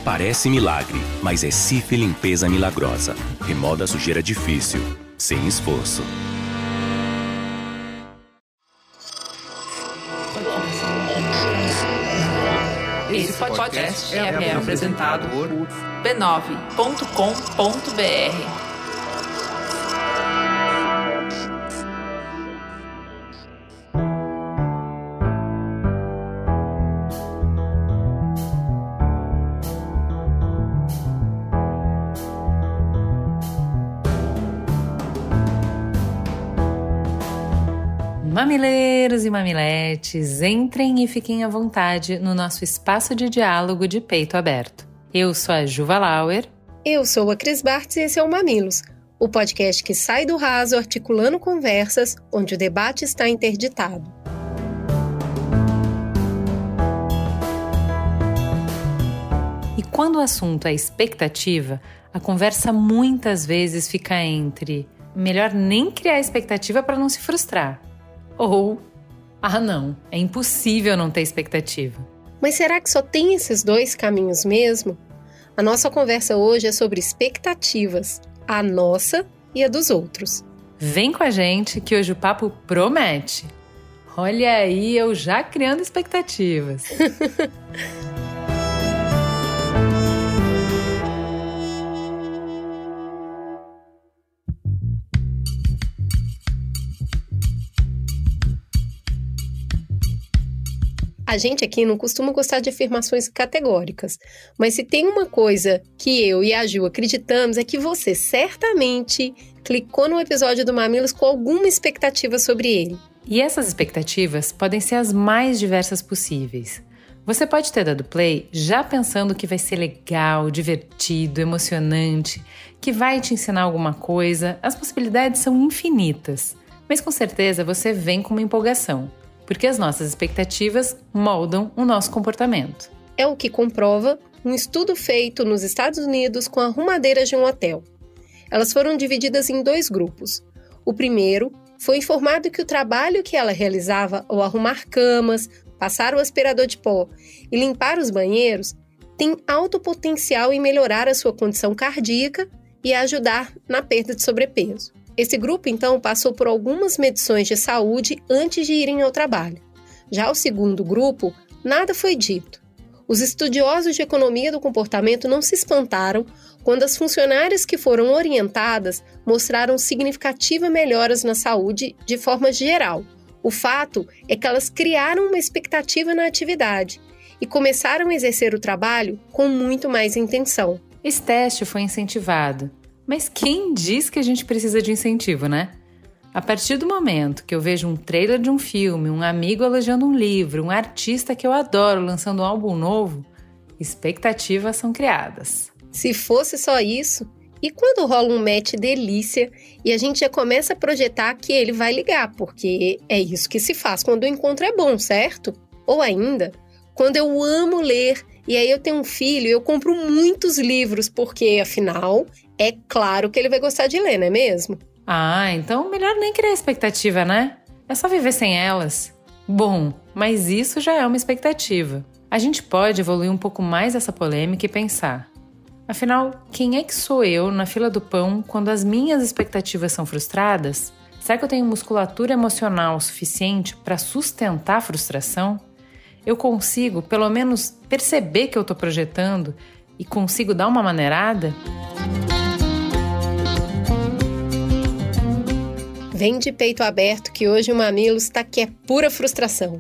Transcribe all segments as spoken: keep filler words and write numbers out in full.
Parece milagre, mas é Cif Limpeza Milagrosa. Remoda a sujeira difícil, sem esforço. Esse podcast é apresentado por b nove ponto com ponto b r. Mamileiros e mamiletes, entrem e fiquem à vontade no nosso espaço de diálogo de peito aberto. Eu sou a Juva Lauer. Eu sou a Cris Bartz e esse é o Mamilos, o podcast que sai do raso articulando conversas onde o debate está interditado. E quando o assunto é expectativa, a conversa muitas vezes fica entre melhor nem criar expectativa para não se frustrar. Ou, ah não, é impossível não ter expectativa. Mas será que só tem esses dois caminhos mesmo? A nossa conversa hoje é sobre expectativas, a nossa e a dos outros. Vem com a gente que hoje o papo promete. Olha aí, eu já criando expectativas. A gente aqui não costuma gostar de afirmações categóricas, mas se tem uma coisa que eu e a Ju acreditamos é que você certamente clicou no episódio do Mamilos com alguma expectativa sobre ele. E essas expectativas podem ser as mais diversas possíveis. Você pode ter dado play já pensando que vai ser legal, divertido, emocionante, que vai te ensinar alguma coisa. As possibilidades são infinitas, mas com certeza você vem com uma empolgação. Porque as nossas expectativas moldam o nosso comportamento. É o que comprova um estudo feito nos Estados Unidos com arrumadeiras de um hotel. Elas foram divididas em dois grupos. O primeiro foi informado que o trabalho que ela realizava ao arrumar camas, passar o aspirador de pó e limpar os banheiros tem alto potencial em melhorar a sua condição cardíaca e ajudar na perda de sobrepeso. Esse grupo, então, passou por algumas medições de saúde antes de irem ao trabalho. Já o segundo grupo, nada foi dito. Os estudiosos de economia do comportamento não se espantaram quando as funcionárias que foram orientadas mostraram significativas melhoras na saúde de forma geral. O fato é que elas criaram uma expectativa na atividade e começaram a exercer o trabalho com muito mais intenção. Esse teste foi incentivado. Mas quem diz que a gente precisa de incentivo, né? A partir do momento que eu vejo um trailer de um filme, um amigo elogiando um livro, um artista que eu adoro lançando um álbum novo, expectativas são criadas. Se fosse só isso, e quando rola um match delícia e a gente já começa a projetar que ele vai ligar, porque é isso que se faz quando o encontro é bom, certo? Ou ainda, quando eu amo ler e aí eu tenho um filho, eu compro muitos livros, porque afinal, é claro que ele vai gostar de ler, não é mesmo? Ah, então melhor nem criar expectativa, né? É só viver sem elas. Bom, mas isso já é uma expectativa. A gente pode evoluir um pouco mais essa polêmica e pensar: afinal, quem é que sou eu na fila do pão quando as minhas expectativas são frustradas? Será que eu tenho musculatura emocional suficiente para sustentar a frustração? Eu consigo, pelo menos, perceber que eu estou projetando e consigo dar uma maneirada? Vem de peito aberto que hoje o Mamilos tá que é pura frustração.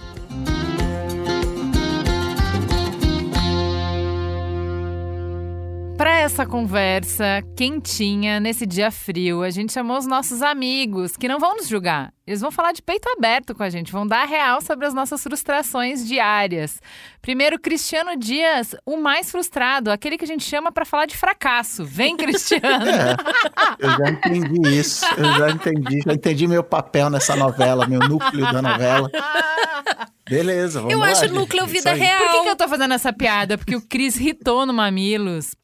Para essa conversa quentinha nesse dia frio, a gente chamou os nossos amigos, que não vão nos julgar. Eles vão falar de peito aberto com a gente, vão dar a real sobre as nossas frustrações diárias. Primeiro, Cristiano Dias, o mais frustrado, aquele que a gente chama para falar de fracasso. Vem, Cristiano! É, eu já entendi isso, eu já entendi, já entendi meu papel nessa novela, meu núcleo da novela. Beleza, vamos eu lá. Eu acho núcleo vida real. Por que, que eu tô fazendo essa piada? Porque o Cris hitou no Mamilos, participando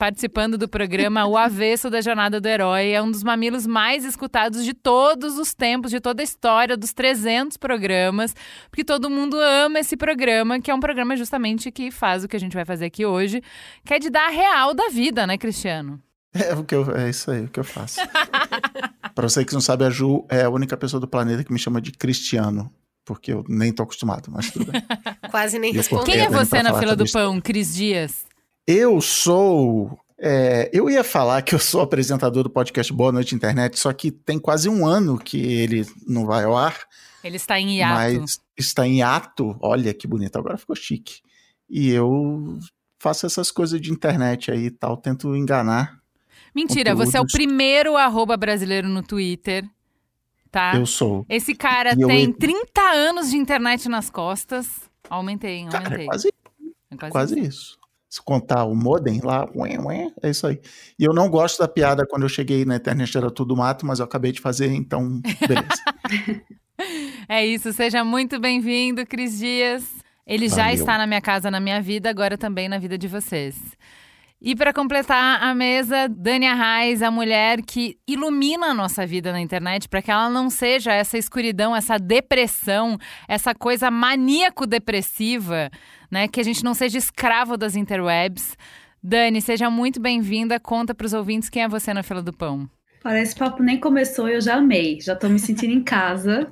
participando do programa O Avesso da Jornada do Herói. É um dos mamilos mais escutados de todos os tempos, de toda a história, dos trezentos programas. Porque todo mundo ama esse programa, que é um programa justamente que faz o que a gente vai fazer aqui hoje, que é de dar a real da vida, né, Cristiano? É, o que eu, é isso aí, o que eu faço. Pra você que não sabe, a Ju é a única pessoa do planeta que me chama de Cristiano. Porque eu nem tô acostumado, mas tudo bem. Quase nem respondeu. Quem é você na fila do pão, Cris Dias? Eu sou... É, eu ia falar que eu sou apresentador do podcast Boa Noite Internet, só que tem quase um ano que ele não vai ao ar. Ele está em hiato. Mas está em hiato. Olha que bonito, agora ficou chique. E eu faço essas coisas de internet aí e tal, tento enganar. Mentira, conteúdos. Você é o primeiro arroba brasileiro no Twitter. Tá? Eu sou. Esse cara e tem eu... trinta anos de internet nas costas. Aumentei, aumentei. Cara, é quase, é quase, quase isso. isso. Se contar o modem lá, ué, ué, é isso aí. E eu não gosto da piada quando eu cheguei na internet era tudo mato, mas eu acabei de fazer, então beleza. É isso, seja muito bem-vindo, Cris Dias. Ele Valeu. Já está na minha casa, na minha vida, agora também na vida de vocês. E para completar a mesa, Dani Arraes, a mulher que ilumina a nossa vida na internet para que ela não seja essa escuridão, essa depressão, essa coisa maníaco-depressiva, né? Que a gente não seja escravo das interwebs. Dani, seja muito bem-vinda. Conta para os ouvintes quem é você na fila do pão. Parece que o papo nem começou, eu já amei. Já estou me sentindo em casa.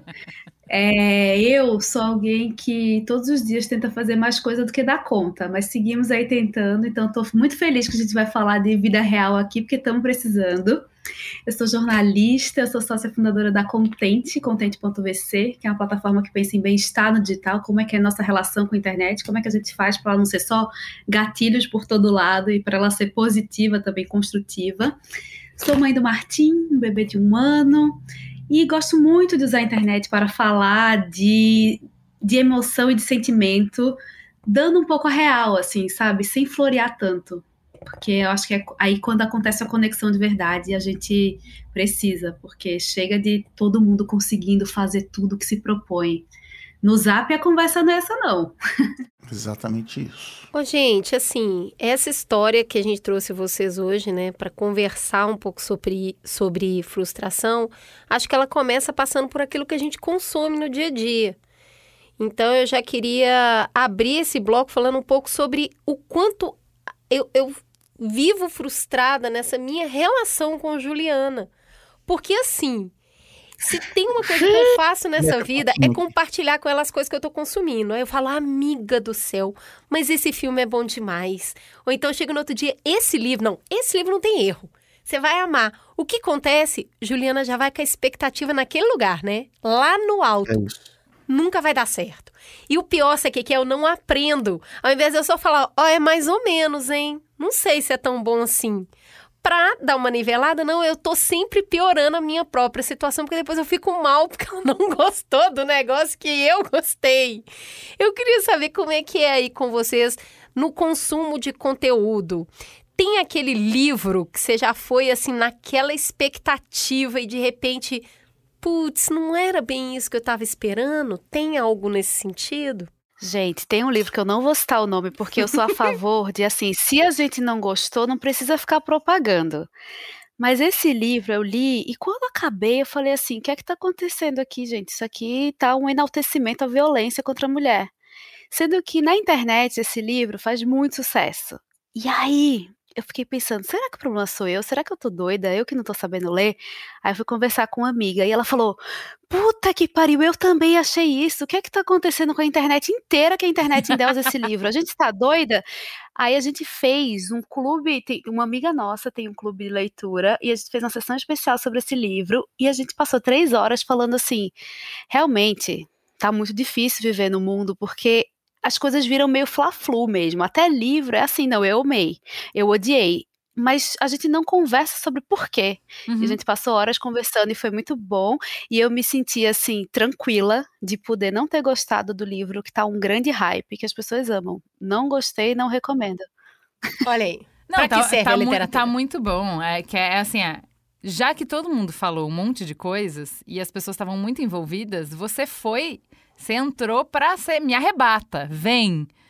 É, eu sou alguém que todos os dias tenta fazer mais coisa do que dá conta, mas seguimos aí tentando, então estou muito feliz que a gente vai falar de vida real aqui, porque estamos precisando. Eu sou jornalista, eu sou sócia fundadora da Contente, contente ponto v c, que é uma plataforma que pensa em bem-estar no digital, como é que é a nossa relação com a internet, como é que a gente faz para ela não ser só gatilhos por todo lado e para ela ser positiva, também construtiva. Sou mãe do Martim, um bebê de um ano. E gosto muito de usar a internet para falar de, de emoção e de sentimento, dando um pouco a real, assim, sabe? Sem florear tanto. Porque eu acho que é aí quando acontece a conexão de verdade, a gente precisa, porque chega de todo mundo conseguindo fazer tudo que se propõe. No Zap a conversa não é essa, não. Exatamente isso. Ô, gente, assim, essa história que a gente trouxe vocês hoje, né, para conversar um pouco sobre, sobre frustração, acho que ela começa passando por aquilo que a gente consome no dia a dia. Então, eu já queria abrir esse bloco falando um pouco sobre o quanto eu, eu vivo frustrada nessa minha relação com Juliana. Porque, assim... Se tem uma coisa que eu faço nessa vida é compartilhar com ela as coisas que eu tô consumindo. Aí eu falo, amiga do céu, mas esse filme é bom demais. Ou então eu chego no outro dia, esse livro, não, esse livro não tem erro. Você vai amar. O que acontece? Juliana já vai com a expectativa naquele lugar, né? Lá no alto. É isso. Nunca vai dar certo. E o pior, sabe o que é? Eu não aprendo. Ao invés de eu só falar, ó, oh, é mais ou menos, hein? Não sei se é tão bom assim. Pra dar uma nivelada, não, eu tô sempre piorando a minha própria situação, porque depois eu fico mal porque ela não gostou do negócio que eu gostei. Eu queria saber como é que é aí com vocês no consumo de conteúdo. Tem aquele livro que você já foi, assim, naquela expectativa e de repente, putz, não era bem isso que eu tava esperando? Tem algo nesse sentido? Gente, tem um livro que eu não vou citar o nome, porque eu sou a favor de, assim, se a gente não gostou, não precisa ficar propagando. Mas esse livro eu li, e quando acabei, eu falei assim, o que é que tá acontecendo aqui, gente? Isso aqui tá um enaltecimento à violência contra a mulher. Sendo que na internet esse livro faz muito sucesso. E aí... eu fiquei pensando, será que o problema sou eu? Será que eu tô doida? Eu que não tô sabendo ler? Aí eu fui conversar com uma amiga e ela falou, puta que pariu, eu também achei isso. O que é que tá acontecendo com a internet inteira que a internet endeusa esse livro? A gente tá doida? Aí a gente fez um clube, tem, uma amiga nossa tem um clube de leitura e a gente fez uma sessão especial sobre esse livro e a gente passou três horas falando assim, realmente tá muito difícil viver no mundo porque... as coisas viram meio fla-flu mesmo. Até livro é assim, não, eu amei, eu odiei. Mas a gente não conversa sobre por quê. Uhum. E a gente passou horas conversando e foi muito bom. E eu me senti, assim, tranquila de poder não ter gostado do livro, que tá um grande hype, que as pessoas amam. Não gostei, não recomendo. Olha aí. Não, pra tá, que serve tá a literatura? Tá muito bom. É, que é assim, é, já que todo mundo falou um monte de coisas e as pessoas estavam muito envolvidas, você foi... você entrou pra ser, me arrebata, vem.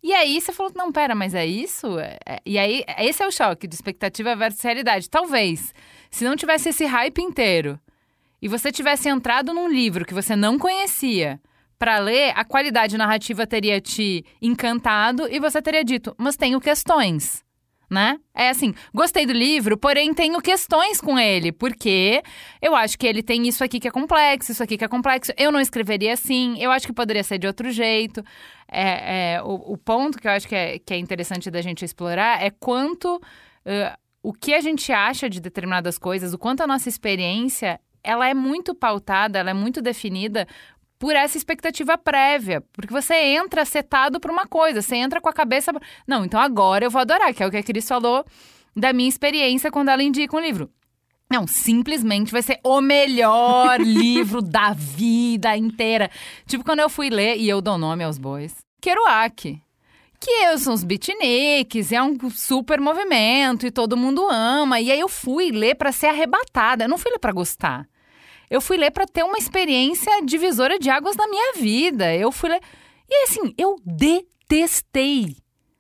E aí você falou, não, pera, mas é isso? É, é, e aí, esse é o choque de expectativa versus realidade. Talvez, se não tivesse esse hype inteiro e você tivesse entrado num livro que você não conhecia para ler, a qualidade narrativa teria te encantado e você teria dito, mas tenho questões, né? É assim, gostei do livro, porém tenho questões com ele, porque eu acho que ele tem isso aqui que é complexo, isso aqui que é complexo, eu não escreveria assim, eu acho que poderia ser de outro jeito. É, é, o, o ponto que eu acho que é, que é interessante da gente explorar é quanto uh, o que a gente acha de determinadas coisas, o quanto a nossa experiência, ela é muito pautada, ela é muito definida por essa expectativa prévia, porque você entra setado por uma coisa, você entra com a cabeça... Não, então agora eu vou adorar, que é o que a Cris falou da minha experiência quando ela indica um livro. Não, simplesmente vai ser o melhor livro da vida inteira. Tipo, quando eu fui ler, e eu dou nome aos bois, Kerouac. Que são os beatniks, é um super movimento e todo mundo ama. E aí eu fui ler pra ser arrebatada, eu não fui ler pra gostar. Eu fui ler pra ter uma experiência divisora de águas na minha vida. Eu fui ler... E assim, eu detestei.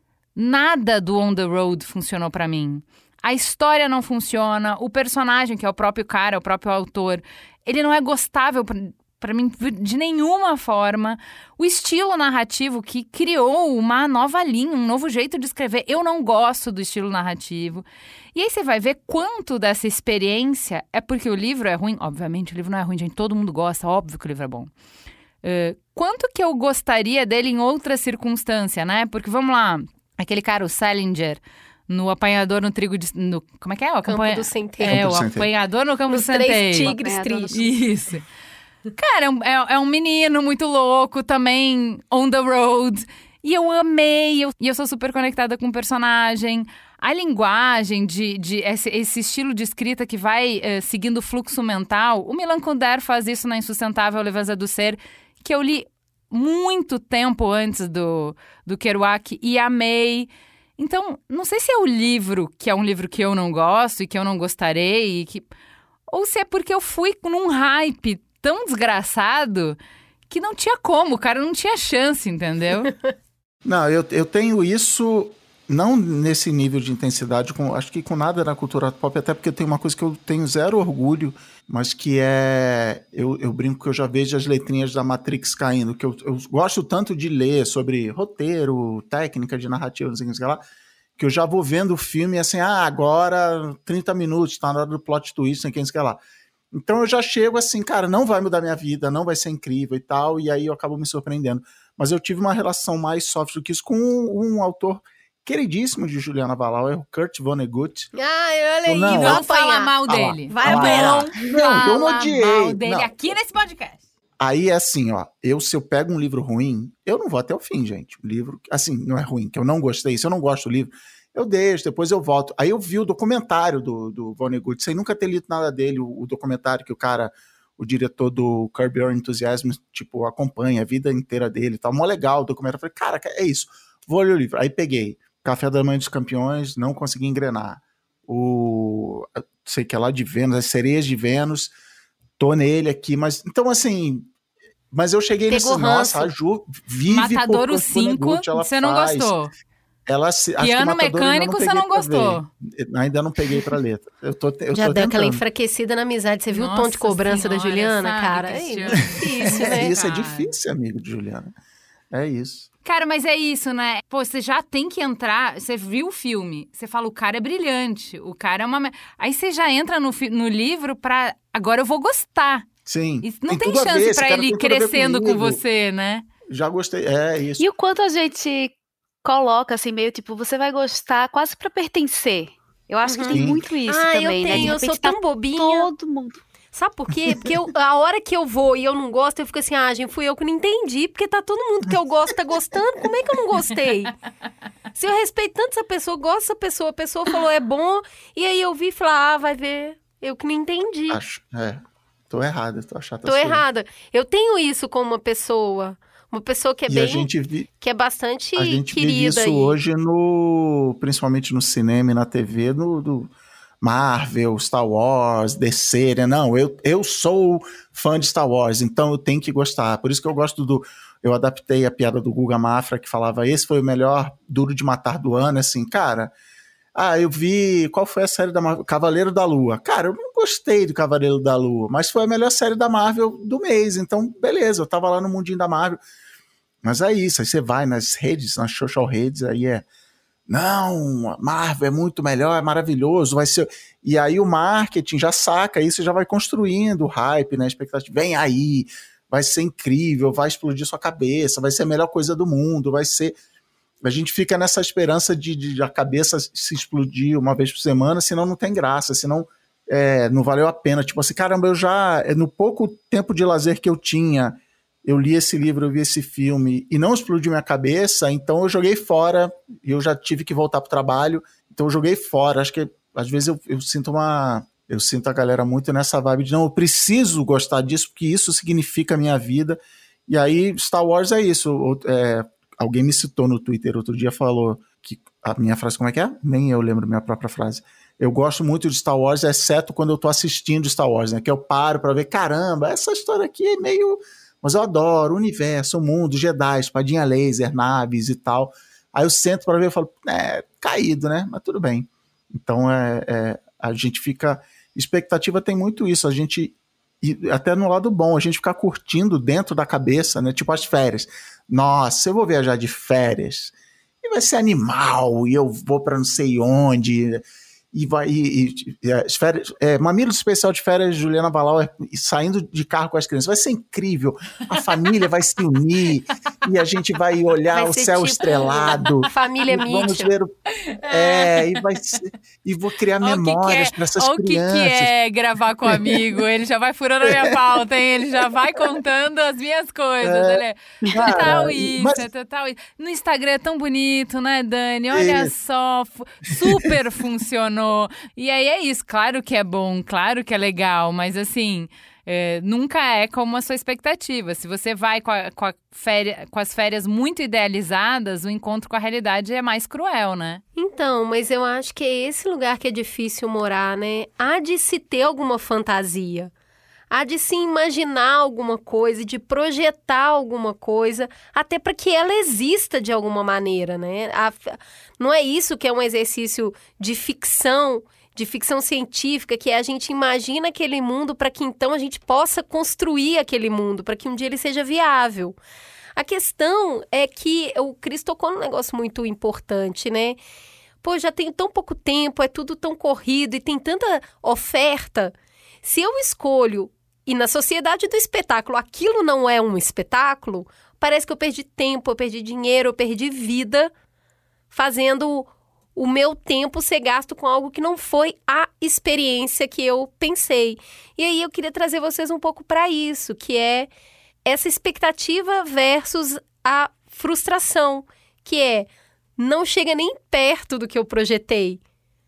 Nada do On the Road funcionou pra mim. A história não funciona, o personagem, que é o próprio cara, o próprio autor, ele não é gostável pra, pra mim de nenhuma forma. O estilo narrativo que criou uma nova linha, um novo jeito de escrever. Eu não gosto do estilo narrativo. E aí você vai ver quanto dessa experiência é porque o livro é ruim. Obviamente, o livro não é ruim, gente. Todo mundo gosta, óbvio que o livro é bom. Uh, quanto que eu gostaria dele em outra circunstância, né? Porque, vamos lá, aquele cara, o Salinger... No apanhador no trigo de... No, como é que é? O Campo acompanha... do Centeio. É, Campo o do Centeio. apanhador no campo Os do centeio. três tigres tristes. Isso. Cara, é um, é, é um menino muito louco, também on the road. E eu amei. Eu, e eu sou super conectada com o personagem. A linguagem, de, de esse, esse estilo de escrita que vai uh, seguindo o fluxo mental. O Milan Kundera faz isso na Insustentável Leveza do Ser, que eu li muito tempo antes do, do Kerouac e amei. Então, não sei se é o livro, que é um livro que eu não gosto e que eu não gostarei, e que... ou se é porque eu fui num hype tão desgraçado que não tinha como, o cara não tinha chance, entendeu? Não, eu, eu tenho isso, não nesse nível de intensidade, com, acho que com nada na cultura pop, até porque tem uma coisa que eu tenho zero orgulho, mas que é... Eu, eu brinco que eu já vejo as letrinhas da Matrix caindo, que eu, eu gosto tanto de ler sobre roteiro, técnica de narrativa, não sei o que lá, que eu já vou vendo o filme assim, ah, agora trinta minutos, tá na hora do plot twist, não sei o que lá. Então eu já chego assim, cara, não vai mudar minha vida, não vai ser incrível e tal, e aí eu acabo me surpreendendo. Mas eu tive uma relação mais soft do que isso com um, um autor queridíssimo de Juliana Valauer, o Kurt Vonnegut. Ah, olha aí, Não, Não fala mal Ah lá. dele. Vai Ah lá. apanhar. Não, eu não Fala odiei. mal dele Não. aqui nesse podcast. Aí é assim, ó, eu se eu pego um livro ruim, eu não vou até o fim, gente. O livro, assim, não é ruim, que eu não gostei, se eu não gosto do livro, eu deixo, depois eu volto. Aí eu vi o documentário do, do Vonnegut, sem nunca ter lido nada dele, o, o documentário que o cara, o diretor do Curb Your Enthusiasm, tipo, acompanha a vida inteira dele e tal, mó legal o documentário. Eu falei, cara, é isso, vou ler o livro. Aí peguei Café da Manhã dos Campeões, não consegui engrenar. O, sei que é lá de Vênus, as Sereias de Vênus, tô nele aqui, mas, então assim, mas eu cheguei nesse, Pegou nossa, ranço. a Ju vive Matadouro por cinco, Vonnegut, ela você não faz. gostou. Ela se, acho que Piano o Matadouro ainda Mecânico, você peguei não pra gostou. ver. Ainda não peguei pra ler. Eu tô, eu Já tô deu aquela tentando. enfraquecida na amizade. Você viu o tom Nossa de cobrança da senhora, Juliana, sabe, cara? É Cristiano? difícil, né? Isso é cara? difícil, amigo de Juliana. É isso. Cara, mas é isso, né? Pô, você já tem que entrar... Você viu o filme, você fala, o cara é brilhante, o cara é uma... Aí você já entra no, fi- no livro pra... Agora eu vou gostar. Sim. E não tem, tudo a ver, chance esse pra cara ele ir tem tudo a ver crescendo com comigo. você, né? Já gostei. É isso. E o quanto a gente coloca, assim, meio tipo, você vai gostar quase pra pertencer. Eu acho que tem Sim. muito isso Ah, também, eu né? De tenho, eu repente sou tá tão bobinha. todo mundo. Sabe por quê? Porque eu, a hora que eu vou e eu não gosto, eu fico assim, ah, gente, fui eu que não entendi, porque tá todo mundo que eu gosto tá gostando, como é que eu não gostei? Se eu respeito tanto essa pessoa, gosto dessa pessoa, a pessoa falou é bom, e aí eu vi e falei, ah, vai ver, eu que não entendi. Acho, é. Tô errada, tô chata. Tô sua. errada. Eu tenho isso com uma pessoa, uma pessoa que é E bem, a gente, vi, que é bastante a gente querida. vive isso aí. hoje, no, principalmente no cinema e na T V, no, do, Marvel, Star Wars, D C, né? Não, eu, eu sou fã de Star Wars, então eu tenho que gostar. Por isso que eu gosto do... Eu adaptei a piada do Guga Mafra, que falava, esse foi o melhor Duro de Matar do ano, assim, cara... Ah, eu vi... Qual foi a série da Marvel? Cavaleiro da Lua. Cara, eu não gostei do Cavaleiro da Lua, mas foi a melhor série da Marvel do mês. Então, beleza, eu tava lá no mundinho da Marvel. Mas é isso, aí você vai nas redes, nas social redes, aí é... Não, a Marvel é muito melhor, é maravilhoso, vai ser... E aí o marketing já saca isso, já vai construindo o hype, né? A expectativa, vem aí, vai ser incrível, vai explodir sua cabeça, vai ser a melhor coisa do mundo, vai ser... A gente fica nessa esperança de, de a cabeça se explodir uma vez por semana, senão não tem graça, senão é, não valeu a pena. Tipo assim, caramba, eu já, no pouco tempo de lazer que eu tinha, eu li esse livro, eu vi esse filme e não explodiu minha cabeça, então eu joguei fora e eu já tive que voltar pro trabalho, então eu joguei fora. Acho que às vezes eu, eu sinto uma... Eu sinto a galera muito nessa vibe de não, eu preciso gostar disso, porque isso significa a minha vida. E aí Star Wars é isso, é... Alguém me citou no Twitter outro dia, falou que a minha frase, como é que é? Nem eu lembro minha própria frase. Eu gosto muito de Star Wars, exceto quando eu tô assistindo Star Wars, né? Que eu paro pra ver, caramba, essa história aqui é meio... Mas eu adoro o universo, o mundo, Jedi, espadinha laser, naves e tal. Aí eu sento pra ver e falo, é, caído, né? Mas tudo bem. Então, é, é, a gente fica... Expectativa tem muito isso, a gente... E até no lado bom, a gente ficar curtindo dentro da cabeça, né? Tipo as férias. Nossa, eu vou viajar de férias e vai ser animal, e eu vou para não sei onde, e vai... E, e, e as férias, é, Mamilos Especial de Férias, Juliana Balauer saindo de carro com as crianças. Vai ser incrível, a família vai se unir, e a gente vai olhar vai o céu tipo estrelado. Família vamos ver o, é, e, vai ser, e vou criar olha memórias para essas olha crianças. Olha o que, que é gravar com um amigo, ele já vai furando a minha pauta, hein? Ele já vai contando as minhas coisas. É, ele é total isso, mas... é total isso. No Instagram é tão bonito, né, Dani? Olha isso. Só, super funcionou. E aí é isso, claro que é bom, claro que é legal, mas assim, é, nunca é como a sua expectativa. Se você vai com, a, com, a féria, com as férias muito idealizadas, o encontro com a realidade é mais cruel, né? Então, mas eu acho que é esse lugar que é difícil morar, né? Há de se ter alguma fantasia. Há de se imaginar alguma coisa, de projetar alguma coisa, até para que ela exista de alguma maneira, né? A, não é isso que é um exercício de ficção, de ficção científica, que é a gente imagina aquele mundo para que então a gente possa construir aquele mundo, para que um dia ele seja viável. A questão é que o Cris tocou num negócio muito importante, né? Pô, já tenho tão pouco tempo, é tudo tão corrido e tem tanta oferta. Se eu escolho, e na sociedade do espetáculo, aquilo não é um espetáculo, parece que eu perdi tempo, eu perdi dinheiro, eu perdi vida, fazendo o meu tempo ser gasto com algo que não foi a experiência que eu pensei. E aí eu queria trazer vocês um pouco para isso, que é essa expectativa versus a frustração, que é, não chega nem perto do que eu projetei.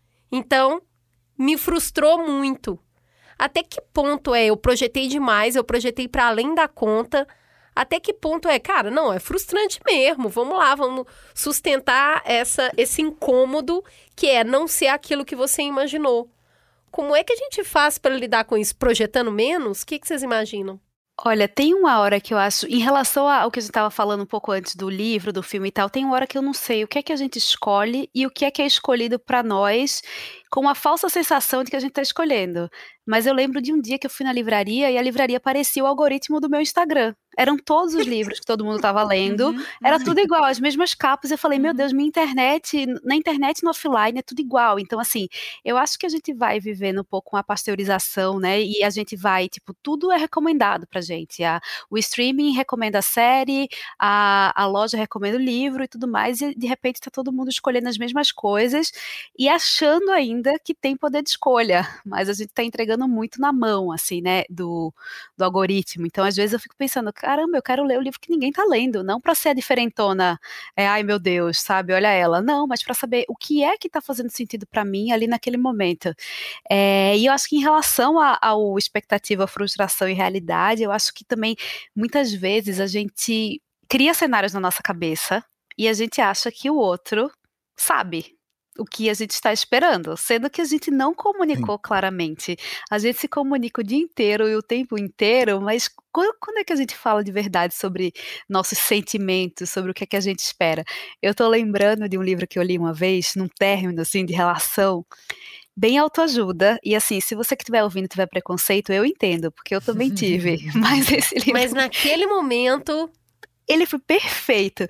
Então, me frustrou muito. Até que ponto é, eu projetei demais, eu projetei para além da conta, até que ponto é, cara, não, é frustrante mesmo, vamos lá, vamos sustentar essa, esse incômodo que é não ser aquilo que você imaginou. Como é que a gente faz para lidar com isso? Projetando menos? O que, que vocês imaginam? Olha, tem uma hora que eu acho, em relação ao que a gente estava falando um pouco antes do livro, do filme e tal, tem uma hora que eu não sei o que é que a gente escolhe e o que é que é escolhido para nós, com uma falsa sensação de que a gente está escolhendo. Mas eu lembro de um dia que eu fui na livraria e a livraria parecia o algoritmo do meu Instagram. Eram todos os livros que todo mundo estava lendo, uhum, era uhum. tudo igual, as mesmas capas. Eu falei, meu Deus, minha internet, na internet e no offline é tudo igual. Então, assim, eu acho que a gente vai vivendo um pouco uma pasteurização, né? E a gente vai, tipo, tudo é recomendado pra gente. A, o streaming recomenda a série, a, a loja recomenda o livro e tudo mais. E, de repente, tá todo mundo escolhendo as mesmas coisas e achando ainda que tem poder de escolha. Mas a gente tá entregando muito na mão, assim, né? Do, do algoritmo. Então, às vezes, eu fico pensando, caramba, eu quero ler o livro que ninguém tá lendo, não para ser a diferentona, é, ai meu Deus, sabe, olha ela, não, mas para saber o que é que tá fazendo sentido para mim ali naquele momento. É, e eu acho que em relação a, ao expectativa, frustração e realidade, eu acho que também, muitas vezes, a gente cria cenários na nossa cabeça e a gente acha que o outro sabe. o que a gente está esperando, sendo que a gente não comunicou Sim. claramente. A gente se comunica o dia inteiro e o tempo inteiro, mas quando, quando é que a gente fala de verdade sobre nossos sentimentos, sobre o que é que a gente espera? Eu tô lembrando de um livro que eu li uma vez, num término, assim, de relação, bem autoajuda, e assim, se você que estiver ouvindo tiver preconceito, eu entendo, porque eu também tive, mas esse livro... Mas naquele momento... Ele foi perfeito.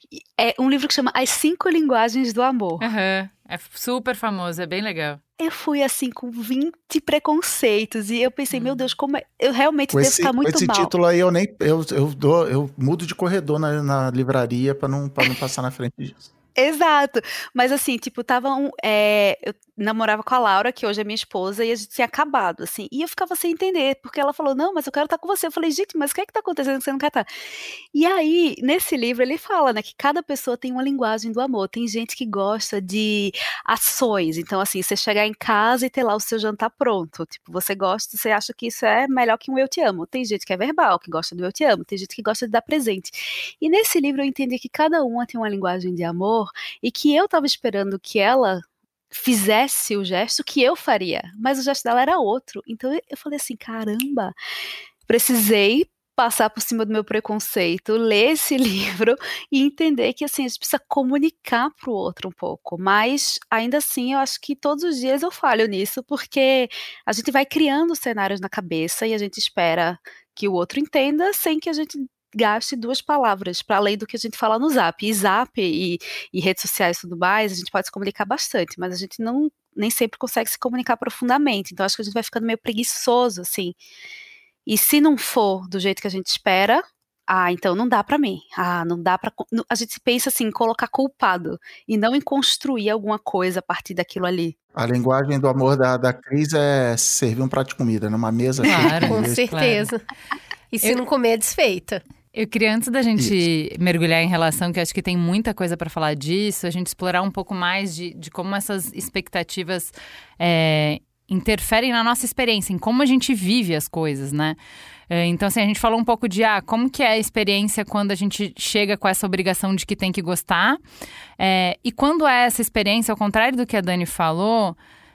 É um livro que chama As Cinco Linguagens do Amor. Uhum. É super famoso, é bem legal. Eu fui assim com vinte preconceitos e eu pensei, hum. meu Deus, como é... eu realmente com devo esse, ficar muito com esse mal. Esse título aí eu nem eu, eu, dou, eu mudo de corredor na, na livraria para não, pra não passar na frente disso. Exato, mas assim, tipo, tava um, é, eu namorava com a Laura, que hoje é minha esposa, e a gente tinha acabado, assim, e eu ficava sem entender, porque ela falou, não, mas eu quero estar com você, eu falei, gente, mas o que é que tá acontecendo que você não quer estar? E aí, nesse livro, ele fala, né, que cada pessoa tem uma linguagem do amor, tem gente que gosta de ações, então assim, você chegar em casa e ter lá o seu jantar pronto, tipo, você gosta, você acha que isso é melhor que um eu te amo, tem gente que é verbal, que gosta do eu te amo, tem gente que gosta de dar presente, e nesse livro eu entendi que cada uma tem uma linguagem de amor, e que eu tava esperando que ela fizesse o gesto que eu faria, mas o gesto dela era outro, então eu falei assim, caramba, precisei passar por cima do meu preconceito, ler esse livro e entender que assim, a gente precisa comunicar pro outro um pouco, mas ainda assim eu acho que todos os dias eu falho nisso, porque a gente vai criando cenários na cabeça e a gente espera que o outro entenda sem que a gente gaste duas palavras, para além do que a gente fala no Zap. E Zap e, e redes sociais e tudo mais, a gente pode se comunicar bastante, mas a gente não, nem sempre consegue se comunicar profundamente, então acho que a gente vai ficando meio preguiçoso, assim. E se não for do jeito que a gente espera, ah, então não dá pra mim. Ah, não dá pra... A gente pensa assim, em colocar culpado, e não em construir alguma coisa a partir daquilo ali. A linguagem do amor da, da Cris é servir um prato de comida numa mesa. Claro, com certeza. Claro. E se Eu... não comer, é desfeita. Eu queria, antes da gente Isso. mergulhar em relação, que eu acho que tem muita coisa para falar disso, a gente explorar um pouco mais de, de como essas expectativas é, interferem na nossa experiência, em como a gente vive as coisas, né? É, então, assim, a gente falou um pouco de ah, como que é a experiência quando a gente chega com essa obrigação de que tem que gostar. É, e quando é essa experiência, ao contrário do que a Dani falou,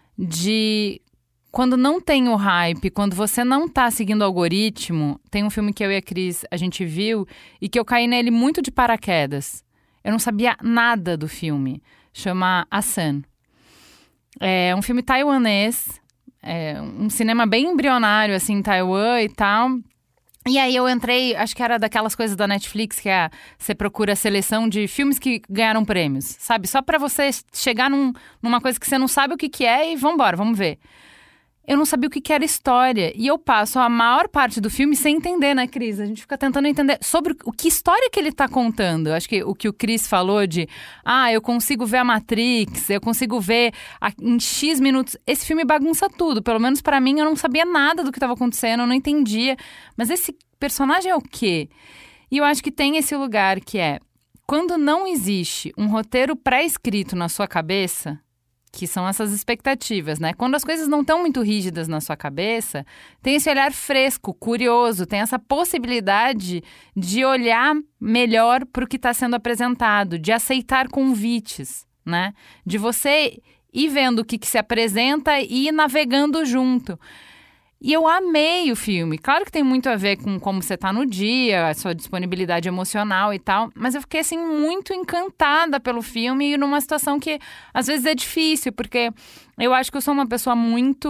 de... Quando não tem o hype, quando você não tá seguindo o algoritmo, tem um filme que eu e a Cris, a gente viu, e que eu caí nele muito de paraquedas. Eu não sabia nada do filme. Chama A Sun. É um filme taiwanês, é um cinema bem embrionário, assim, em Taiwan e tal. E aí eu entrei, acho que era daquelas coisas da Netflix, que é, você procura a seleção de filmes que ganharam prêmios, sabe? Só pra você chegar num, numa coisa que você não sabe o que, que é e vambora, vamos ver. Eu não sabia o que, que era história. E eu passo a maior parte do filme sem entender, né, Cris? A gente fica tentando entender sobre o que história que ele tá contando. Eu acho que o que o Cris falou de... Ah, eu consigo ver a Matrix, eu consigo ver a, em X minutos. Esse filme bagunça tudo. Pelo menos pra mim, eu não sabia nada do que tava acontecendo, eu não entendia. Mas esse personagem é o quê? E eu acho que tem esse lugar que é... Quando não existe um roteiro pré-escrito na sua cabeça... que são essas expectativas, né? Quando as coisas não estão muito rígidas na sua cabeça, tem esse olhar fresco, curioso, tem essa possibilidade de olhar melhor para o que está sendo apresentado, de aceitar convites, né? De você ir vendo o que, que se apresenta e ir navegando junto. E eu amei o filme. Claro que tem muito a ver com como você está no dia, a sua disponibilidade emocional e tal, mas eu fiquei, assim, muito encantada pelo filme e numa situação que, às vezes, é difícil, porque eu acho que eu sou uma pessoa muito...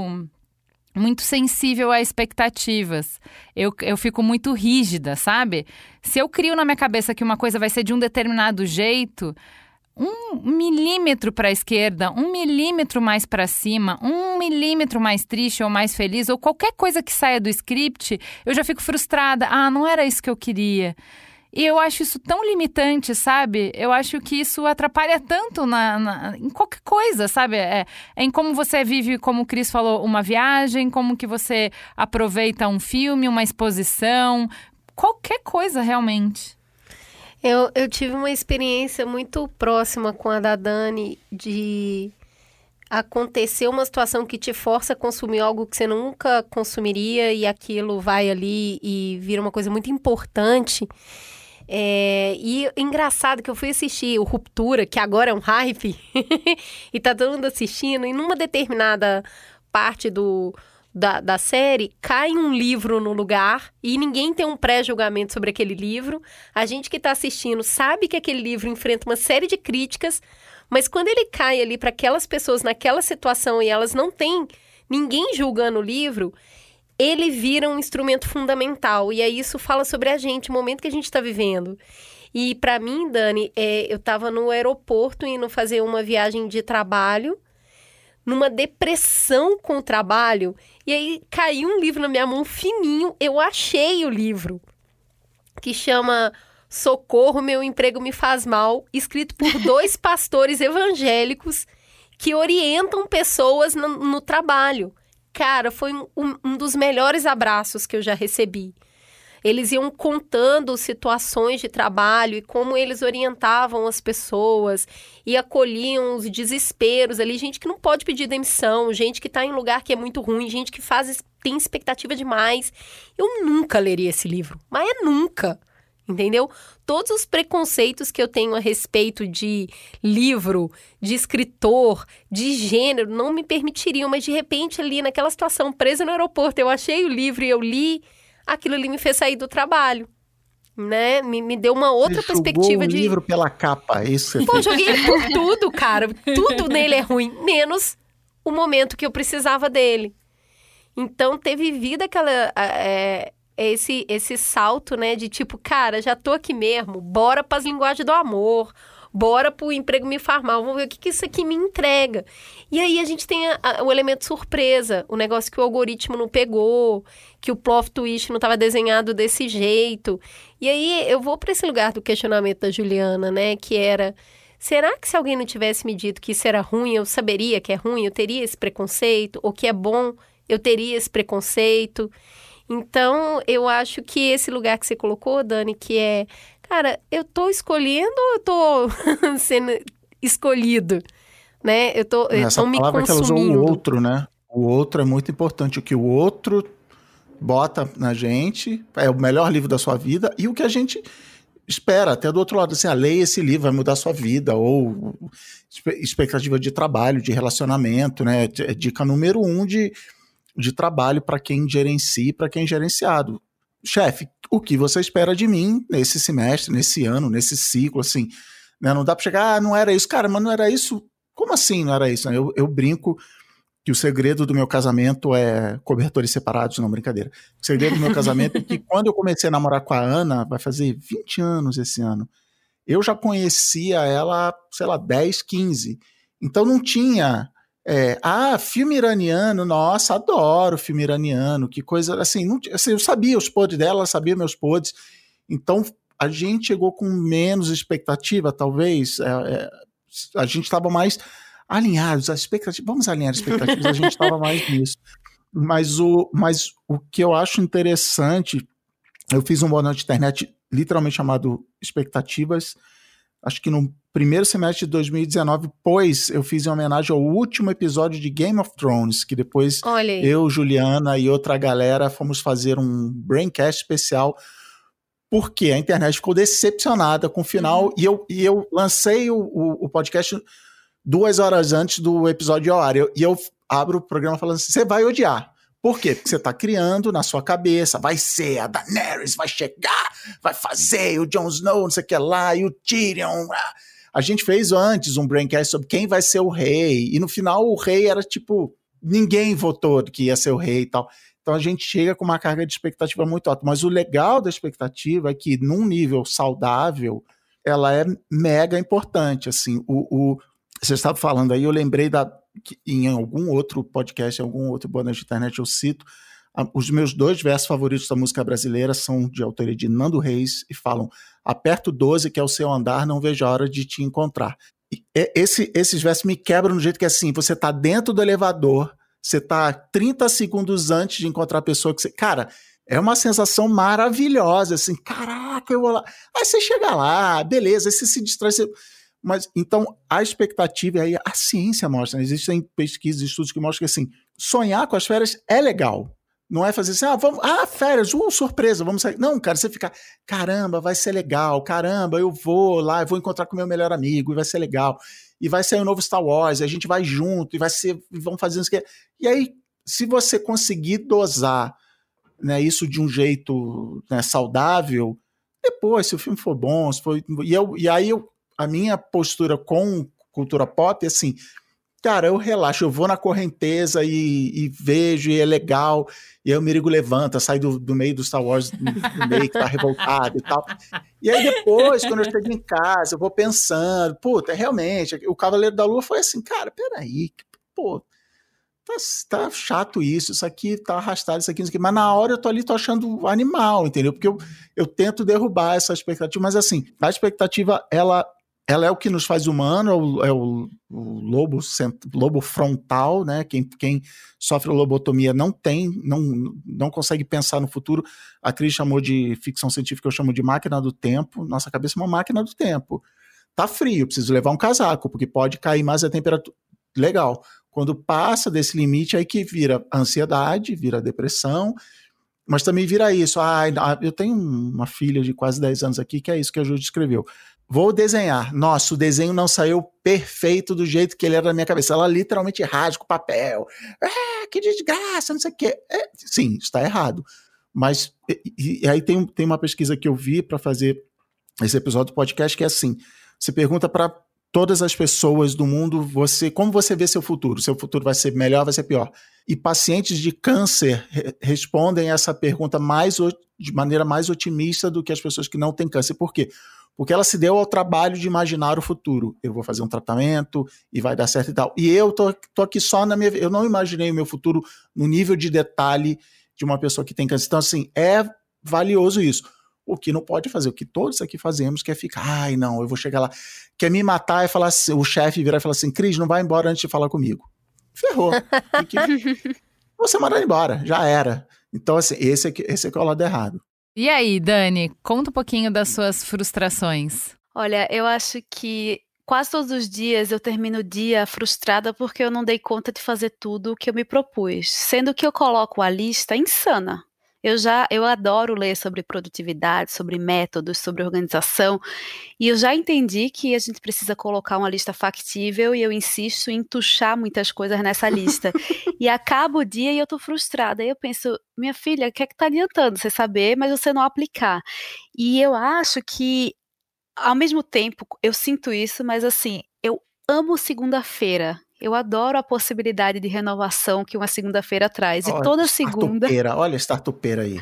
muito sensível a expectativas. Eu, eu fico muito rígida, sabe? Se eu crio na minha cabeça que uma coisa vai ser de um determinado jeito... Um milímetro para a esquerda, um milímetro mais para cima, um milímetro mais triste ou mais feliz, ou qualquer coisa que saia do script, eu já fico frustrada. Ah, não era isso que eu queria. E eu acho isso tão limitante, sabe? Eu acho que isso atrapalha tanto na, na, em qualquer coisa, sabe? É, é em como você vive, como o Cris falou, uma viagem, como que você aproveita um filme, uma exposição, qualquer coisa realmente. Eu, eu tive uma experiência muito próxima com a da Dani de acontecer uma situação que te força a consumir algo que você nunca consumiria e aquilo vai ali e vira uma coisa muito importante. É, e engraçado que eu fui assistir o Ruptura, que agora é um hype, e tá todo mundo assistindo, e numa determinada parte do, da, da série, cai um livro no lugar, e ninguém tem um pré-julgamento sobre aquele livro. A gente que tá assistindo sabe que aquele livro enfrenta uma série de críticas, mas quando ele cai ali para aquelas pessoas naquela situação e elas não têm ninguém julgando o livro, ele vira um instrumento fundamental. E aí isso fala sobre a gente, o momento que a gente está vivendo. E para mim, Dani, é, eu estava no aeroporto indo fazer uma viagem de trabalho, numa depressão com o trabalho, e aí caiu um livro na minha mão fininho, eu achei o livro, que chama Socorro, Meu Emprego Me Faz Mal, escrito por dois pastores evangélicos que orientam pessoas no, no trabalho. Cara, foi um, um dos melhores abraços que eu já recebi. Eles iam contando situações de trabalho e como eles orientavam as pessoas e acolhiam os desesperos ali. Gente que não pode pedir demissão, gente que está em lugar que é muito ruim, gente que faz, tem expectativa demais. Eu nunca leria esse livro, mas é nunca. Entendeu? Todos os preconceitos que eu tenho a respeito de livro, de escritor, de gênero, não me permitiriam, mas de repente ali naquela situação, presa no aeroporto, eu achei o livro e eu li, aquilo ali me fez sair do trabalho, né? Me, me deu uma outra Você perspectiva o de... livro pela capa, é isso que você Pô, fez. joguei ele por tudo, cara, tudo nele é ruim, menos o momento que eu precisava dele. Então, ter vivido aquela... É, Esse, esse salto, né, de tipo, cara, já tô aqui mesmo, bora pras linguagens do amor, bora pro emprego me faz mal, vamos ver o que, que isso aqui me entrega. E aí a gente tem a, a, o elemento surpresa, o negócio que o algoritmo não pegou, que o plot twist não estava desenhado desse jeito. E aí eu vou para esse lugar do questionamento da Juliana, né, que era, será que se alguém não tivesse me dito que isso era ruim, eu saberia que é ruim, eu teria esse preconceito? Ou que é bom, eu teria esse preconceito? Então, eu acho que esse lugar que você colocou, Dani, que é, cara, eu tô escolhendo ou eu tô sendo escolhido, né? Eu tô, eu Essa tô me palavra consumindo. que ela usou, o outro, né? O outro é muito importante. O que o outro bota na gente é o melhor livro da sua vida e o que a gente espera até do outro lado. Assim, ah, leia esse livro, vai mudar a sua vida. Ou expectativa de trabalho, de relacionamento, né? Dica número um de... de trabalho para quem gerencia e para quem é gerenciado. Chefe, o que você espera de mim nesse semestre, nesse ano, nesse ciclo, assim, né? Não dá para chegar, ah, não era isso. Cara, mas não era isso? Como assim não era isso? Eu, eu brinco que o segredo do meu casamento é cobertores separados, não, brincadeira. O segredo do meu casamento é que quando eu comecei a namorar com a Ana, vai fazer vinte anos esse ano, eu já conhecia ela, sei lá, dez, quinze. Então não tinha... É, ah, filme iraniano, nossa, adoro filme iraniano, que coisa, assim, não, assim eu sabia os podres dela, ela sabia meus podres, então a gente chegou com menos expectativa, talvez, é, é, a gente estava mais alinhados, as expectativas, vamos alinhar as expectativas, a gente estava mais nisso, mas o, mas o que eu acho interessante, eu fiz um Boa Noite Internet literalmente chamado Expectativas, acho que no primeiro semestre de dois mil e dezenove, pois eu fiz em homenagem ao último episódio de Game of Thrones, que depois eu, Juliana e outra galera fomos fazer um Braincast especial, porque a internet ficou decepcionada com o final, uhum. e, eu, e eu lancei o, o, o podcast duas horas antes do episódio ao ar, eu, e eu abro o programa falando assim, você vai odiar. Por quê? Porque você está criando na sua cabeça, vai ser a Daenerys, vai chegar, vai fazer o Jon Snow, não sei o que lá, e o Tyrion. A gente fez antes um Braincast sobre quem vai ser o rei, e no final o rei era tipo, ninguém votou que ia ser o rei e tal. Então a gente chega com uma carga de expectativa muito alta. Mas o legal da expectativa é que num nível saudável, ela é mega importante. Assim, o, o, você estava falando aí, eu lembrei da... que em algum outro podcast, em algum outro Boa Noite Internet eu cito, a, os meus dois versos favoritos da música brasileira são de autoria de Nando Reis e falam, aperto doze que é o seu andar, não vejo a hora de te encontrar. E esse, esses versos me quebram no jeito que assim, você está dentro do elevador, você está trinta segundos antes de encontrar a pessoa que você... Cara, é uma sensação maravilhosa, assim, caraca, eu vou lá. Aí você chega lá, beleza, aí você se distrai, você... Mas, então, a expectativa, aí a ciência mostra, né? Existem pesquisas, estudos que mostram que, assim, sonhar com as férias é legal, Não é fazer assim, ah, vamos, ah, férias, uh, surpresa, vamos sair. Não, cara, você fica, caramba, vai ser legal, caramba, eu vou lá, eu vou encontrar com meu melhor amigo e vai ser legal. E vai sair um novo Star Wars, e a gente vai junto, e vai ser, vamos fazer isso que. E aí, se você conseguir dosar, né, isso de um jeito, né, saudável, depois, se o filme for bom, se for, e, eu, e aí eu, a minha postura com cultura pop é assim, cara, eu relaxo, eu vou na correnteza e, e vejo, e é legal, e aí o Merigo levanta, sai do, do meio do Star Wars, do meio que tá revoltado e tal. E aí depois, quando eu chego em casa, eu vou pensando, puta, realmente, o Cavaleiro da Lua foi assim, cara, peraí, pô, tá, tá chato isso, isso aqui tá arrastado, isso aqui, isso aqui, mas na hora eu tô ali, tô achando animal, entendeu? Porque eu, eu tento derrubar essa expectativa, mas assim, a expectativa, ela... ela é o que nos faz humano, é o, é o, o lobo, lobo frontal, né? Quem, quem sofre lobotomia não tem, não, não consegue pensar no futuro. A Cris chamou de ficção científica, eu chamo de máquina do tempo. Nossa cabeça é uma máquina do tempo. Tá frio, preciso levar um casaco, porque pode cair mais a temperatura. Legal. Quando passa desse limite, aí que vira ansiedade, vira depressão, mas também vira isso. Ah, eu tenho uma filha de quase dez anos aqui, que é isso que a Júlia escreveu. Vou desenhar. Nossa, o desenho não saiu perfeito do jeito que ele era na minha cabeça. Ela literalmente rasga o papel. Ah, que desgraça, não sei o quê. É, sim, está errado. Mas e, e aí tem, tem uma pesquisa que eu vi para fazer esse episódio do podcast que é assim, você pergunta para todas as pessoas do mundo, você, como você vê seu futuro? Seu futuro vai ser melhor, vai ser pior? E pacientes de câncer re- respondem essa pergunta mais, de maneira mais otimista do que as pessoas que não têm câncer. Por quê? Porque ela se deu ao trabalho de imaginar o futuro. Eu vou fazer um tratamento e vai dar certo e tal. E eu tô, tô aqui só na minha... Eu não imaginei o meu futuro no nível de detalhe de uma pessoa que tem câncer. Então, assim, é valioso isso. O que não pode fazer, o que todos aqui fazemos, que é ficar, ai, não, eu vou chegar lá, quer me matar e falar assim, o chefe virar e falar assim, Cris, não vai embora antes de falar comigo. Ferrou. Que... Você manda embora, já era. Então, assim, esse aqui, esse aqui é o lado errado. E aí, Dani, conta um pouquinho das suas frustrações. Olha, eu acho que quase todos os dias eu termino o dia frustrada porque eu não dei conta de fazer tudo o que eu me propus, sendo que eu coloco a lista insana. Eu já, eu adoro ler sobre produtividade, sobre métodos, sobre organização, e eu já entendi que a gente precisa colocar uma lista factível e eu insisto em tuchar muitas coisas nessa lista. E acaba o dia e eu tô frustrada. E eu penso, minha filha, o que é que tá adiantando você saber, mas você não aplicar? E eu acho que, ao mesmo tempo, eu sinto isso, mas assim, eu amo segunda-feira. Eu adoro a possibilidade de renovação que uma segunda-feira traz. Olha, e toda segunda... Olha a startupeira aí.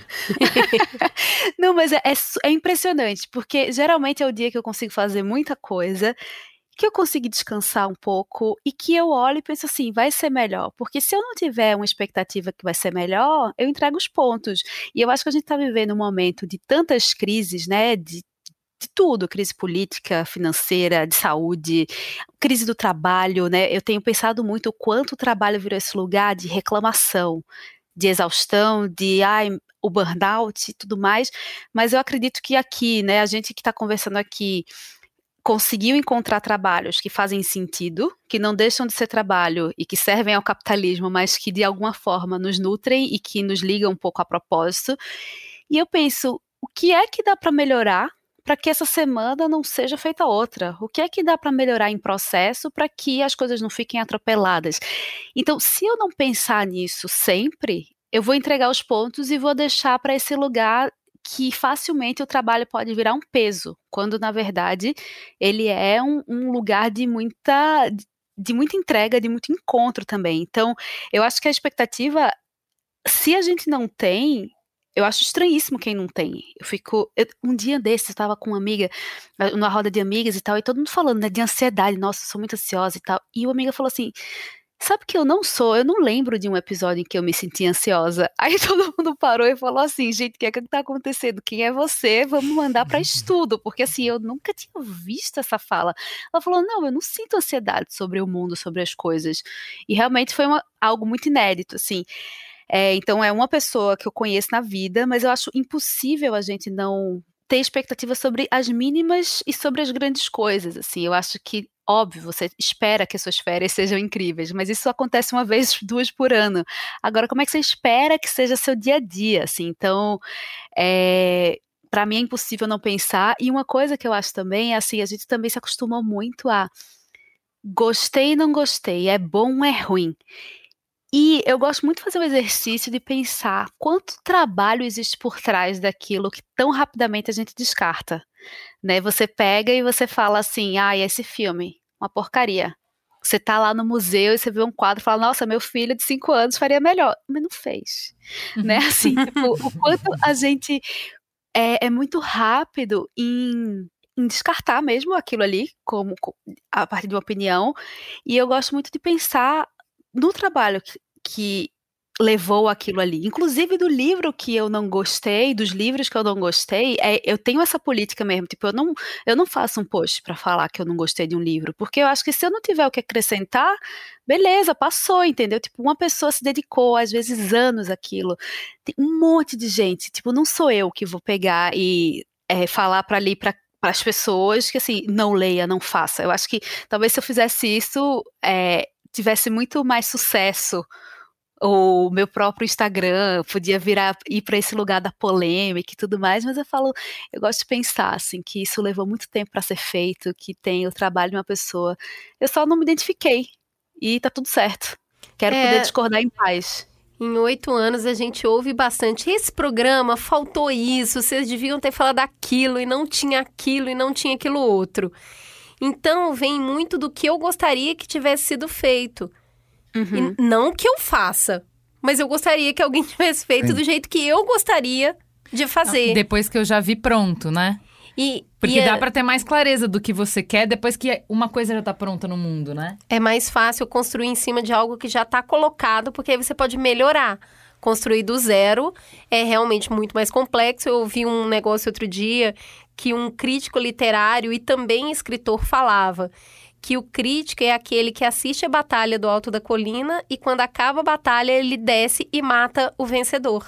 Não, mas é, é, é impressionante, porque geralmente é o dia que eu consigo fazer muita coisa, que eu consigo descansar um pouco e que eu olho e penso assim, vai ser melhor. Porque se eu não tiver uma expectativa que vai ser melhor, eu entrego os pontos. E eu acho que a gente está vivendo um momento de tantas crises, né, de de tudo, crise política, financeira, de saúde, crise do trabalho, né? Eu tenho pensado muito o quanto o trabalho virou esse lugar de reclamação, de exaustão, de ai, o burnout e tudo mais, mas eu acredito que aqui, né, a gente que está conversando aqui conseguiu encontrar trabalhos que fazem sentido, que não deixam de ser trabalho e que servem ao capitalismo, mas que de alguma forma nos nutrem e que nos ligam um pouco a propósito. E eu penso, o que é que dá para melhorar para que essa semana não seja feita outra? O que é que dá para melhorar em processo para que as coisas não fiquem atropeladas? Então, se eu não pensar nisso sempre, eu vou entregar os pontos e vou deixar para esse lugar que facilmente o trabalho pode virar um peso, quando, na verdade, ele é um, um lugar de muita, de muita entrega, de muito encontro também. Então, eu acho que a expectativa, se a gente não tem... Eu acho estranhíssimo quem não tem. Eu fico... Eu, um dia desses, eu estava com uma amiga, numa roda de amigas e tal, e todo mundo falando, né, de ansiedade. Nossa, eu sou muito ansiosa e tal. E uma amiga falou assim, sabe que eu não sou? Eu não lembro de um episódio em que eu me senti ansiosa. Aí todo mundo parou e falou assim, gente, o que é que tá acontecendo? Quem é você? Vamos mandar para estudo. Porque assim, eu nunca tinha visto essa fala. Ela falou, não, eu não sinto ansiedade sobre o mundo, sobre as coisas. E realmente foi uma, algo muito inédito, assim. É, então é uma pessoa que eu conheço na vida, mas eu acho impossível a gente não ter expectativa sobre as mínimas e sobre as grandes coisas, assim. Eu acho que, óbvio, você espera que as suas férias sejam incríveis, mas isso acontece uma vez, duas por ano. Agora, como é que você espera que seja seu dia a dia, assim? Então, é, para mim é impossível não pensar. E uma coisa que eu acho também é assim, a gente também se acostumou muito a gostei e não gostei, é bom ou é ruim. E eu gosto muito de fazer um exercício de pensar quanto trabalho existe por trás daquilo que tão rapidamente a gente descarta, né? Você pega e você fala assim, ah, esse filme, uma porcaria. Você tá lá no museu e você vê um quadro e fala, nossa, meu filho de cinco anos faria melhor. Mas não fez, né? Assim, tipo, o quanto a gente é, é muito rápido em... em descartar mesmo aquilo ali, como a partir de uma opinião, e eu gosto muito de pensar no trabalho que, que levou aquilo ali, inclusive do livro que eu não gostei, dos livros que eu não gostei, é, eu tenho essa política mesmo, tipo, eu não, eu não faço um post para falar que eu não gostei de um livro, porque eu acho que se eu não tiver o que acrescentar, beleza, passou, entendeu? Tipo, uma pessoa se dedicou, às vezes anos àquilo, tem um monte de gente, tipo, não sou eu que vou pegar e é, falar para ali, para para as pessoas que, assim, não leia, não faça. Eu acho que talvez se eu fizesse isso, é, tivesse muito mais sucesso. O meu próprio Instagram podia virar, ir para esse lugar da polêmica e tudo mais, mas eu falo, eu gosto de pensar, assim, que isso levou muito tempo para ser feito, que tem o trabalho de uma pessoa. Eu só não me identifiquei. E tá tudo certo. Quero É... poder discordar em paz. Em oito anos a gente ouve bastante, esse programa faltou isso, vocês deviam ter falado aquilo e não tinha aquilo e não tinha aquilo outro. Então vem muito do que eu gostaria que tivesse sido feito. Uhum. E não que eu faça, mas eu gostaria que alguém tivesse feito Sim. do jeito que eu gostaria de fazer. Depois que eu já vi pronto, né? E, Porque e dá é... pra ter mais clareza do que você quer depois que uma coisa já tá pronta no mundo, né? É mais fácil construir em cima de algo que já tá colocado, porque aí você pode melhorar. Construir do zero é realmente muito mais complexo. Eu ouvi um negócio outro dia que um crítico literário e também escritor falava que o crítico é aquele que assiste a batalha do alto da colina e quando acaba a batalha ele desce e mata o vencedor.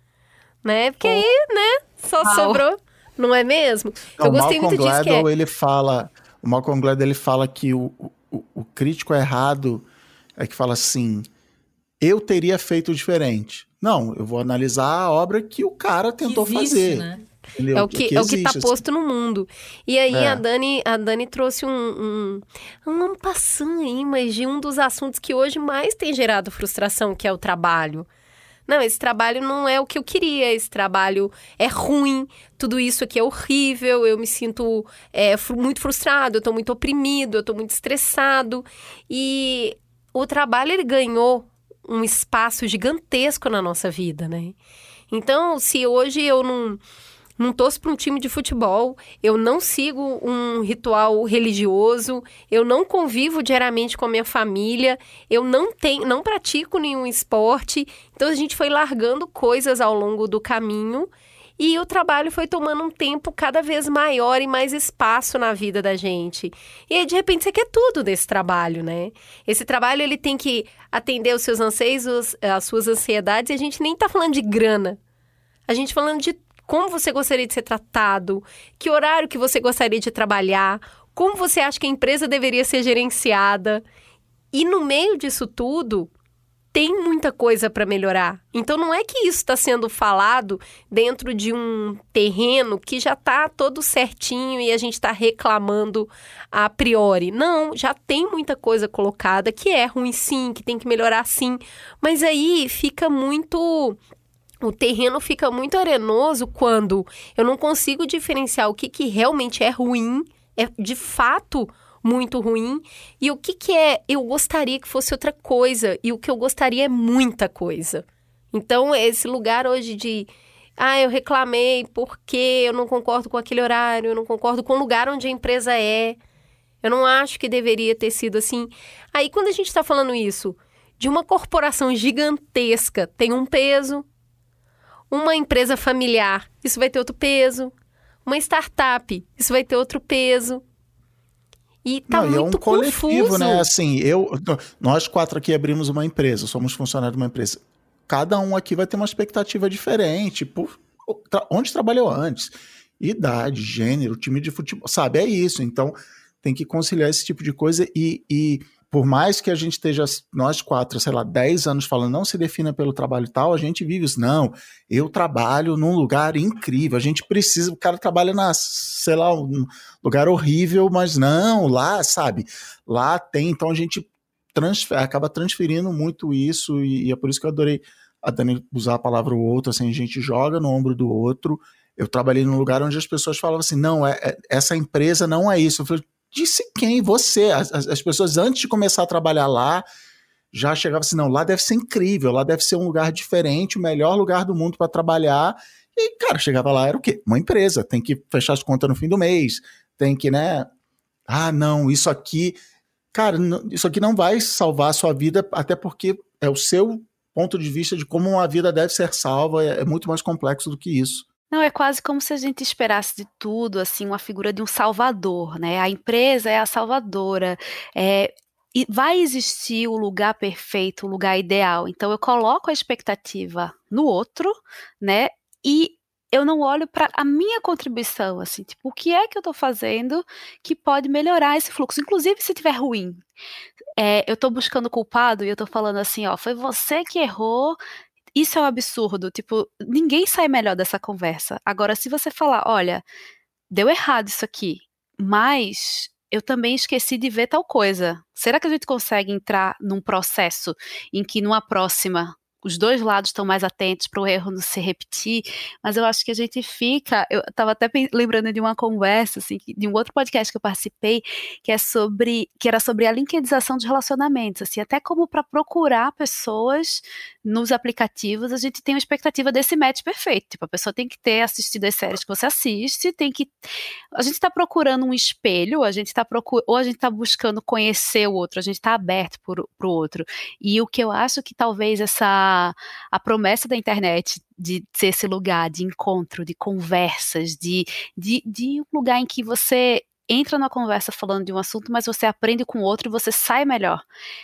Né? Porque Pô. aí, né, só Uau. sobrou... Não é mesmo? Não, eu gostei muito disso. Gladwell, que é... ele fala, o Malcolm Gladwell ele fala que o, o, o crítico errado é que fala assim, eu teria feito diferente. Não, eu vou analisar a obra que o cara tentou que existe, fazer. Né? É o que, que, é o que tá posto assim. no mundo. E aí é. a, Dani, a Dani trouxe um, um, um ampassã aí, mas de um dos assuntos que hoje mais tem gerado frustração, que é o trabalho. Não, esse trabalho não é o que eu queria, esse trabalho é ruim, tudo isso aqui é horrível, eu me sinto é, fr- muito frustrado, eu tô muito oprimido, eu tô muito estressado. E o trabalho, ele ganhou um espaço gigantesco na nossa vida, né? Então, se hoje eu não... não torço para um time de futebol, eu não sigo um ritual religioso, eu não convivo diariamente com a minha família, eu não tenho, não pratico nenhum esporte. Então a gente foi largando coisas ao longo do caminho e o trabalho foi tomando um tempo cada vez maior e mais espaço na vida da gente. E aí, de repente, você quer tudo desse trabalho, né? Esse trabalho, ele tem que atender os seus anseios, as suas ansiedades, e a gente nem tá falando de grana. A gente falando de como você gostaria de ser tratado, que horário que você gostaria de trabalhar, como você acha que a empresa deveria ser gerenciada. E no meio disso tudo, tem muita coisa para melhorar. Então não é que isso está sendo falado dentro de um terreno que já está todo certinho e a gente está reclamando a priori. Não, já tem muita coisa colocada que é ruim sim, que tem que melhorar sim. Mas aí fica muito... O terreno fica muito arenoso quando eu não consigo diferenciar o que, que realmente é ruim, é de fato muito ruim, e o que, que é eu gostaria que fosse outra coisa, e o que eu gostaria é muita coisa. Então, esse lugar hoje de, ah, eu reclamei porque eu não concordo com aquele horário, eu não concordo com o lugar onde a empresa é, eu não acho que deveria ter sido assim. Aí, quando a gente está falando isso de uma corporação gigantesca, tem um peso. Uma empresa familiar, isso vai ter outro peso. Uma startup, isso vai ter outro peso. E tá Não, muito confuso. É um coletivo, né? Assim, eu, nós quatro aqui abrimos uma empresa, somos funcionários de uma empresa. Cada um aqui vai ter uma expectativa diferente, por onde trabalhou antes. idade, gênero, time de futebol, sabe? É isso. Então, tem que conciliar esse tipo de coisa e, e por mais que a gente esteja, nós quatro, sei lá, dez anos falando, não se defina pelo trabalho e tal, a gente vive isso. Não, eu trabalho num lugar incrível, a gente precisa, o cara trabalha na, sei lá, um lugar horrível, mas não, lá, sabe? Lá tem, então a gente transfer, acaba transferindo muito isso e, e é por isso que eu adorei a Dani usar a palavra o outro, assim, a gente joga no ombro do outro. Eu trabalhei num lugar onde as pessoas falavam assim, não, é, é, essa empresa não é isso. Eu falei, disse quem? Você. As, as pessoas, antes de começar a trabalhar lá, já chegavam assim, não, lá deve ser incrível, lá deve ser um lugar diferente, o melhor lugar do mundo para trabalhar. E, cara, chegava lá, era o quê? Uma empresa, tem que fechar as contas no fim do mês, tem que, né? Ah, não, isso aqui... Cara, isso aqui não vai salvar a sua vida, até porque é o seu ponto de vista de como uma vida deve ser salva, é, é muito mais complexo do que isso. Não, é quase como se a gente esperasse de tudo, assim, uma figura de um salvador, né? A empresa é a salvadora, é, e vai existir o lugar perfeito, o lugar ideal. Então eu coloco a expectativa no outro, né? E eu não olho para a minha contribuição, assim, tipo, o que é que eu estou fazendo que pode melhorar esse fluxo, inclusive se estiver ruim. É, eu estou buscando culpado e eu estou falando assim, ó, foi você que errou. Isso é um absurdo, tipo, ninguém sai melhor dessa conversa. Agora, se você falar, olha, deu errado isso aqui, mas eu também esqueci de ver tal coisa. Será que a gente consegue entrar num processo em que numa próxima os dois lados estão mais atentos para o erro não se repetir? Mas eu acho que a gente fica... Eu estava até lembrando de uma conversa, assim, de um outro podcast que eu participei, que, é sobre, que era sobre a linkedização dos relacionamentos, assim, até como para procurar pessoas nos aplicativos, a gente tem uma expectativa desse match perfeito. Tipo, a pessoa tem que ter assistido as séries que você assiste, tem que... A gente está procurando um espelho, a gente tá procur... ou a gente está buscando conhecer o outro, a gente está aberto para o outro. E o que eu acho que talvez essa a promessa da internet de ser esse lugar de encontro, de conversas, de, de, de um lugar em que você entra numa conversa falando de um assunto, mas você aprende com o outro e você sai melhor.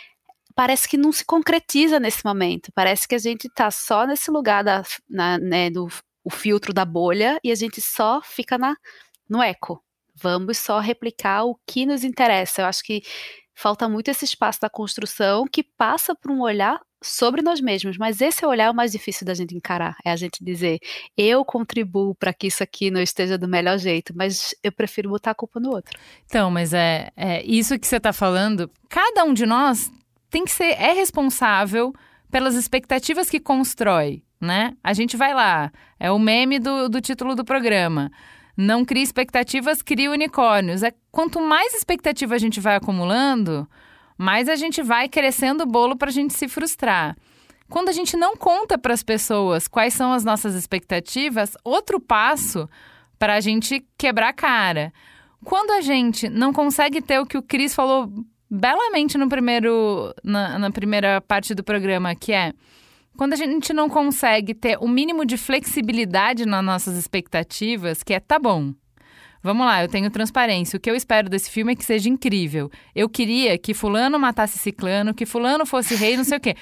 Parece que não se concretiza nesse momento, parece que a gente está só nesse lugar da, na, né, do o filtro da bolha e a gente só fica na, no eco. Vamos só replicar o que nos interessa. Eu acho que falta muito esse espaço da construção que passa por um olhar sobre nós mesmos, mas esse olhar é o mais difícil da gente encarar, é a gente dizer, eu contribuo para que isso aqui não esteja do melhor jeito, mas eu prefiro botar a culpa no outro. Então, mas é, é isso que você está falando, cada um de nós tem que ser, é responsável pelas expectativas que constrói, né? A gente vai lá, é o meme do, do título do programa, não cria expectativas, cria unicórnios. É, quanto mais expectativa a gente vai acumulando, mais a gente vai crescendo o bolo para a gente se frustrar. Quando a gente não conta para as pessoas quais são as nossas expectativas, outro passo para a gente quebrar a cara. Quando a gente não consegue ter o que o Cris falou belamente no primeiro, na, na primeira parte do programa, que é quando a gente não consegue ter o mínimo de flexibilidade nas nossas expectativas, que é, tá bom, vamos lá, eu tenho transparência. O que eu espero desse filme é que seja incrível. Eu queria que fulano matasse ciclano, que fulano fosse rei, não sei o quê.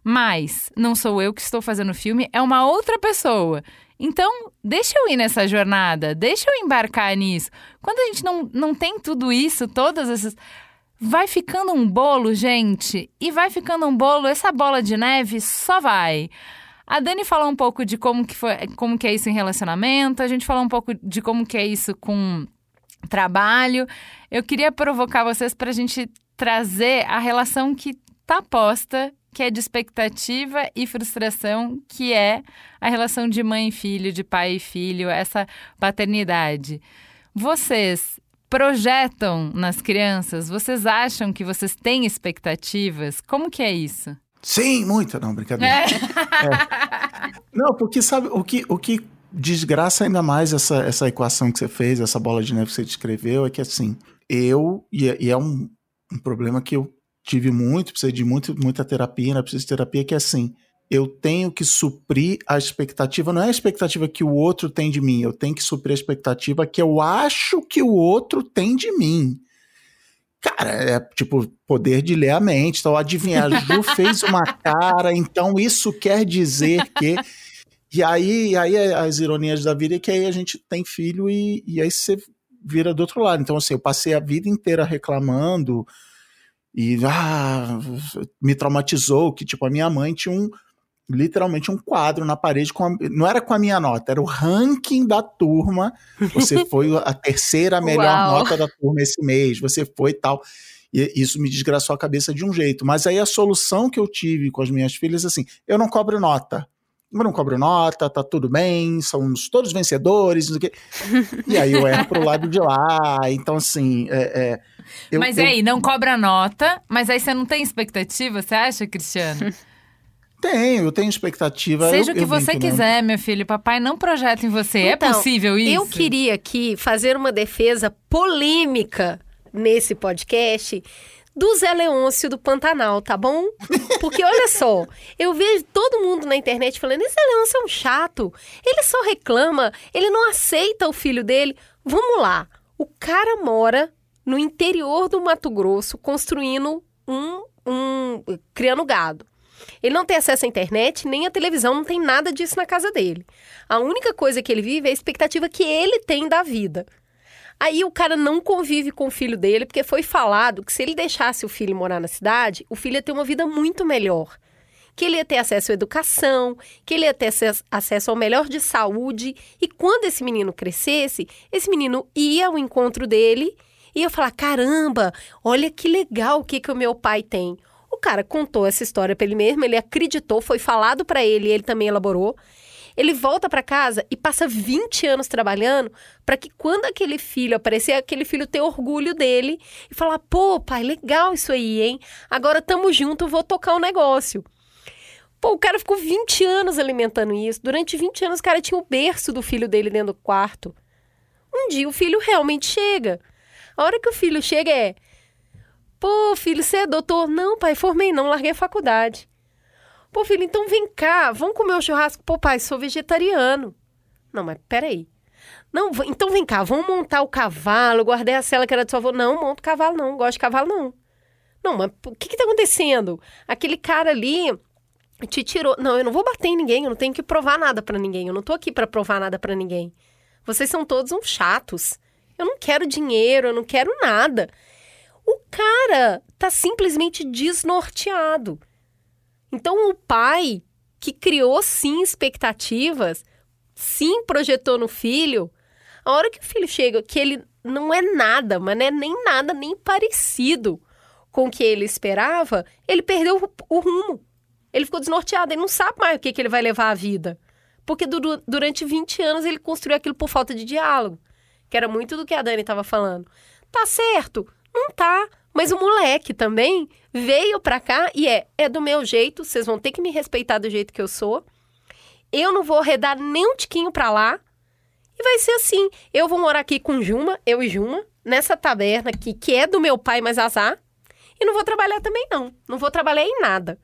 Mas não sou eu que estou fazendo o filme, é uma outra pessoa. Então, deixa eu ir nessa jornada, deixa eu embarcar nisso. Quando a gente não, não tem tudo isso, todas essas... Vai ficando um bolo, gente, e vai ficando um bolo, essa bola de neve só vai. A Dani falou um pouco de como que, foi, como que é isso em relacionamento, a gente falou um pouco de como que é isso com trabalho. Eu queria provocar vocês para a gente trazer a relação que está posta, que é de expectativa e frustração, que é a relação de mãe e filho, de pai e filho, essa paternidade. Vocês projetam nas crianças? Vocês acham que vocês têm expectativas? Como que é isso? Sim, muita. Não, brincadeira. É. É. Não, porque sabe, o que, o que desgraça ainda mais essa, essa equação que você fez, essa bola de neve que você descreveu, é que assim, eu, e é, e é um, um problema que eu tive muito, precisei de muito, muita terapia, ainda preciso de terapia, que é assim, eu tenho que suprir a expectativa, não é a expectativa que o outro tem de mim, eu tenho que suprir a expectativa que eu acho que o outro tem de mim. Cara, é tipo poder de ler a mente, então adivinhar, a Ju fez uma cara, então isso quer dizer que... E aí, aí as ironias da vida é que aí a gente tem filho e, e aí você vira do outro lado. Então, assim, eu passei a vida inteira reclamando e ah, me traumatizou que, tipo, a minha mãe tinha um, literalmente um quadro na parede, com a, não era com a minha nota, era o ranking da turma. Você foi a terceira melhor Uau. nota da turma esse mês, você foi tal. E isso me desgraçou a cabeça de um jeito. Mas aí a solução que eu tive com as minhas filhas, assim, eu não cobro nota. Eu não cobro nota, tá tudo bem, somos todos vencedores, não sei o quê. E aí eu erro pro lado de lá. Então, assim, é, é, eu, mas eu, aí, não cobra nota, mas aí você não tem expectativa, você acha, Cristiano? Tenho, eu tenho expectativa. Seja eu, o que eu você brinco, quiser, né? meu filho. Papai não projeta em você. Então, é possível isso? Eu queria aqui fazer uma defesa polêmica nesse podcast do Zé Leôncio do Pantanal, tá bom? Porque olha só, eu vejo todo mundo na internet falando, esse Zé Leôncio é um chato, ele só reclama, ele não aceita o filho dele. Vamos lá, o cara mora no interior do Mato Grosso construindo um, um criando gado. Ele não tem acesso à internet, nem à televisão, não tem nada disso na casa dele. A única coisa que ele vive é a expectativa que ele tem da vida. Aí o cara não convive com o filho dele, porque foi falado que se ele deixasse o filho morar na cidade, o filho ia ter uma vida muito melhor. Que ele ia ter acesso à educação, que ele ia ter acesso ao melhor de saúde. E quando esse menino crescesse, esse menino ia ao encontro dele e ia falar, caramba, olha que legal o que, que o meu pai tem. O cara contou essa história para ele mesmo, ele acreditou, foi falado para ele e ele também elaborou. Ele volta para casa e passa vinte anos trabalhando para que quando aquele filho aparecer, aquele filho ter orgulho dele e falar, pô, pai, legal isso aí, hein? Agora tamo junto, vou tocar um negócio. Pô, o cara ficou vinte anos alimentando isso. Durante vinte anos o cara tinha o berço do filho dele dentro do quarto. Um dia o filho realmente chega. A hora que o filho chega é, pô, filho, você é doutor? Não, pai, formei não, larguei a faculdade. Pô, filho, então vem cá, vamos comer o churrasco. Pô, pai, sou vegetariano. Não, mas peraí. Não, então vem cá, vamos montar o cavalo. Eu guardei a cela que era do seu avô. Não, monta o cavalo não, não gosto de cavalo não. Não, mas o que que tá acontecendo? Aquele cara ali te tirou. Não, eu não vou bater em ninguém, eu não tenho que provar nada pra ninguém. Eu não tô aqui pra provar nada pra ninguém. Vocês são todos uns chatos. Eu não quero dinheiro, eu não quero nada. O cara tá simplesmente desnorteado. Então, o pai, que criou, sim, expectativas, sim, projetou no filho, a hora que o filho chega, que ele não é nada, mas não é nem nada, nem parecido com o que ele esperava, ele perdeu o, o rumo. Ele ficou desnorteado, ele não sabe mais o que, que ele vai levar à vida. Porque du- durante vinte anos ele construiu aquilo por falta de diálogo, que era muito do que a Dani estava falando. Tá certo? Não tá. Mas o moleque também veio pra cá e é, é do meu jeito, vocês vão ter que me respeitar do jeito que eu sou. Eu não vou arredar nem um tiquinho pra lá. E vai ser assim, eu vou morar aqui com Juma, eu e Juma, nessa taberna aqui, que é do meu pai, mas azar. E não vou trabalhar também não, não vou trabalhar em nada.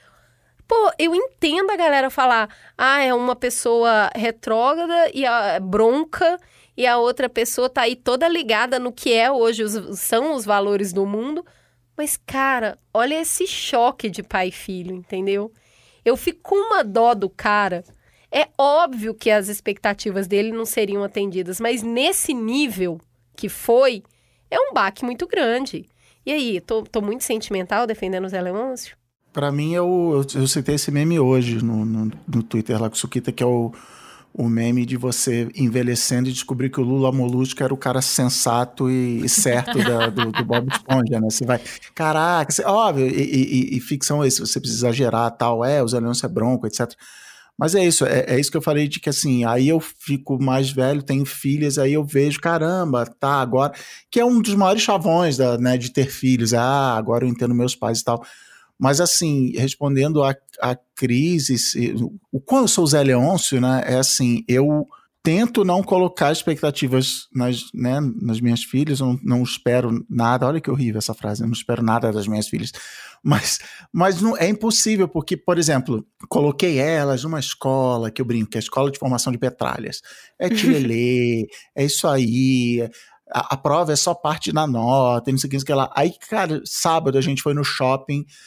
Pô, eu entendo a galera falar, ah, é uma pessoa retrógrada e a, bronca, e a outra pessoa tá aí toda ligada no que é hoje, os, são os valores do mundo. Mas, cara, olha esse choque de pai e filho, entendeu? Eu fico com uma dó do cara. É óbvio que as expectativas dele não seriam atendidas, mas nesse nível que foi, é um baque muito grande. E aí, tô, tô muito sentimental defendendo o Zé Leôncio? Pra mim, eu, eu, eu citei esse meme hoje no, no, no Twitter lá com o Sukita, que é o, o meme de você envelhecendo e descobrir que o Lula Molusco era o cara sensato e, e certo da, do, do Bob Esponja, né? Você vai, caraca, você, óbvio, e, e, e ficção é isso, você precisa exagerar, tal, é, o Zé Leôncio é bronco, etcétera. Mas é isso, é, é isso que eu falei de que assim, aí eu fico mais velho, tenho filhas, aí eu vejo, caramba, tá, agora, que é um dos maiores chavões da, né, de ter filhos, ah, agora eu entendo meus pais e tal. Mas assim, respondendo a, a crise, o quando eu sou o Zé Leôncio, né, é assim, eu tento não colocar expectativas nas, né, nas minhas filhas, eu não, não espero nada, olha que horrível essa frase, eu não espero nada das minhas filhas, mas, mas não, é impossível, porque, por exemplo, coloquei elas numa escola, que eu brinco, que é a Escola de Formação de Petralhas, é tilelê, é isso aí, a, a prova é só parte da nota, não sei o que, não sei o que lá. Aí, cara, sábado a gente foi no shopping,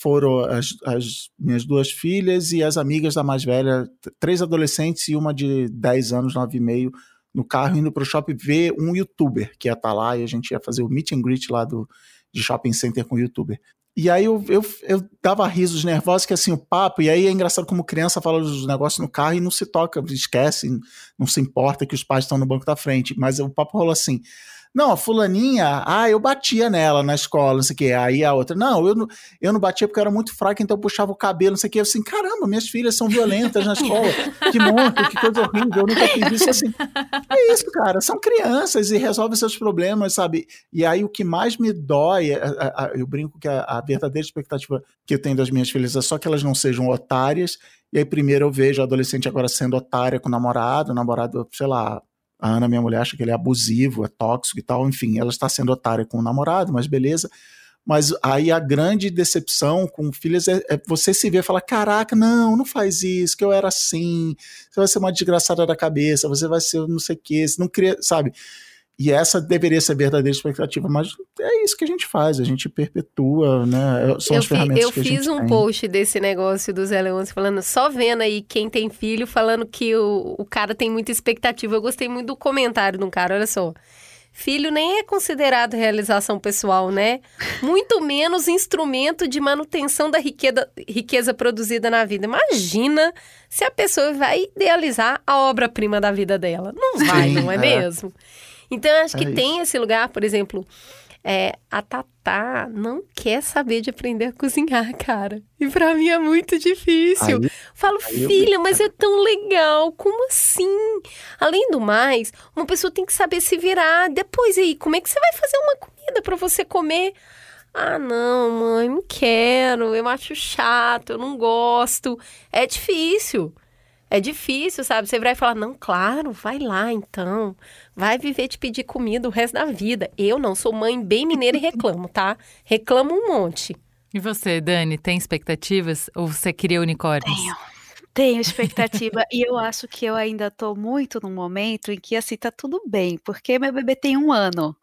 foram as, as minhas duas filhas e as amigas da mais velha, três adolescentes e uma de dez anos, nove e meio, no carro, indo pro shopping ver um youtuber que ia estar lá, e a gente ia fazer o meet and greet lá do, de shopping center com o youtuber. E aí eu, eu, eu dava risos nervosos, que assim, o papo, e aí é engraçado como criança fala dos negócios no carro e não se toca, esquece, não se importa que os pais estão no banco da frente, mas o papo rolou assim: não, a fulaninha, ah, eu batia nela na escola, não sei o quê. Aí a outra, não, eu não, eu não batia porque eu era muito fraca, então eu puxava o cabelo, não sei o quê. Eu assim, caramba, minhas filhas são violentas na escola, que monstro, que coisa horrível, eu nunca fiz isso. Assim, é isso, cara, são crianças e resolvem seus problemas, sabe? E aí o que mais me dói, a, a, a, eu brinco que a, a verdadeira expectativa que eu tenho das minhas filhas é só que elas não sejam otárias. E aí primeiro eu vejo a adolescente agora sendo otária com o namorado, o namorado, sei lá, a Ana, minha mulher, acha que ele é abusivo, é tóxico e tal, enfim, ela está sendo otária com o namorado, mas beleza. Mas aí a grande decepção com filhas é, é você se ver e falar, caraca, não, não faz isso, que eu era assim, você vai ser uma desgraçada da cabeça, você vai ser não sei o quê, você não queria, sabe? E essa deveria ser a verdadeira expectativa, mas é isso que a gente faz, a gente perpetua, né? São eu as ferramentas eu que a gente fiz um tem. post desse negócio do Zé Leôncio falando, só vendo aí quem tem filho, falando que o, o cara tem muita expectativa. Eu gostei muito do comentário de um cara, olha só. Filho nem é considerado realização pessoal, né? Muito menos instrumento de manutenção da riqueza, riqueza produzida na vida. Imagina se a pessoa vai idealizar a obra-prima da vida dela. Não vai, Sim, não é, é mesmo? Então, eu acho que é tem esse lugar, por exemplo, é, a Tatá não quer saber de aprender a cozinhar, cara. E pra mim é muito difícil. Aí, Falo, aí filha, eu... mas é tão legal, como assim? Além do mais, uma pessoa tem que saber se virar. Depois aí, como é que você vai fazer uma comida pra você comer? Ah, não, mãe, não quero, eu acho chato, eu não gosto. É difícil. É difícil, sabe? Você vai falar, não, claro, vai lá então. Vai viver de pedir comida o resto da vida. Eu não, sou mãe bem mineira e reclamo, tá? Reclamo um monte. E você, Dani, tem expectativas ou você queria unicórnios? Tenho. Tenho expectativa e eu acho que eu ainda tô muito num momento em que assim tá tudo bem, porque meu bebê tem um ano.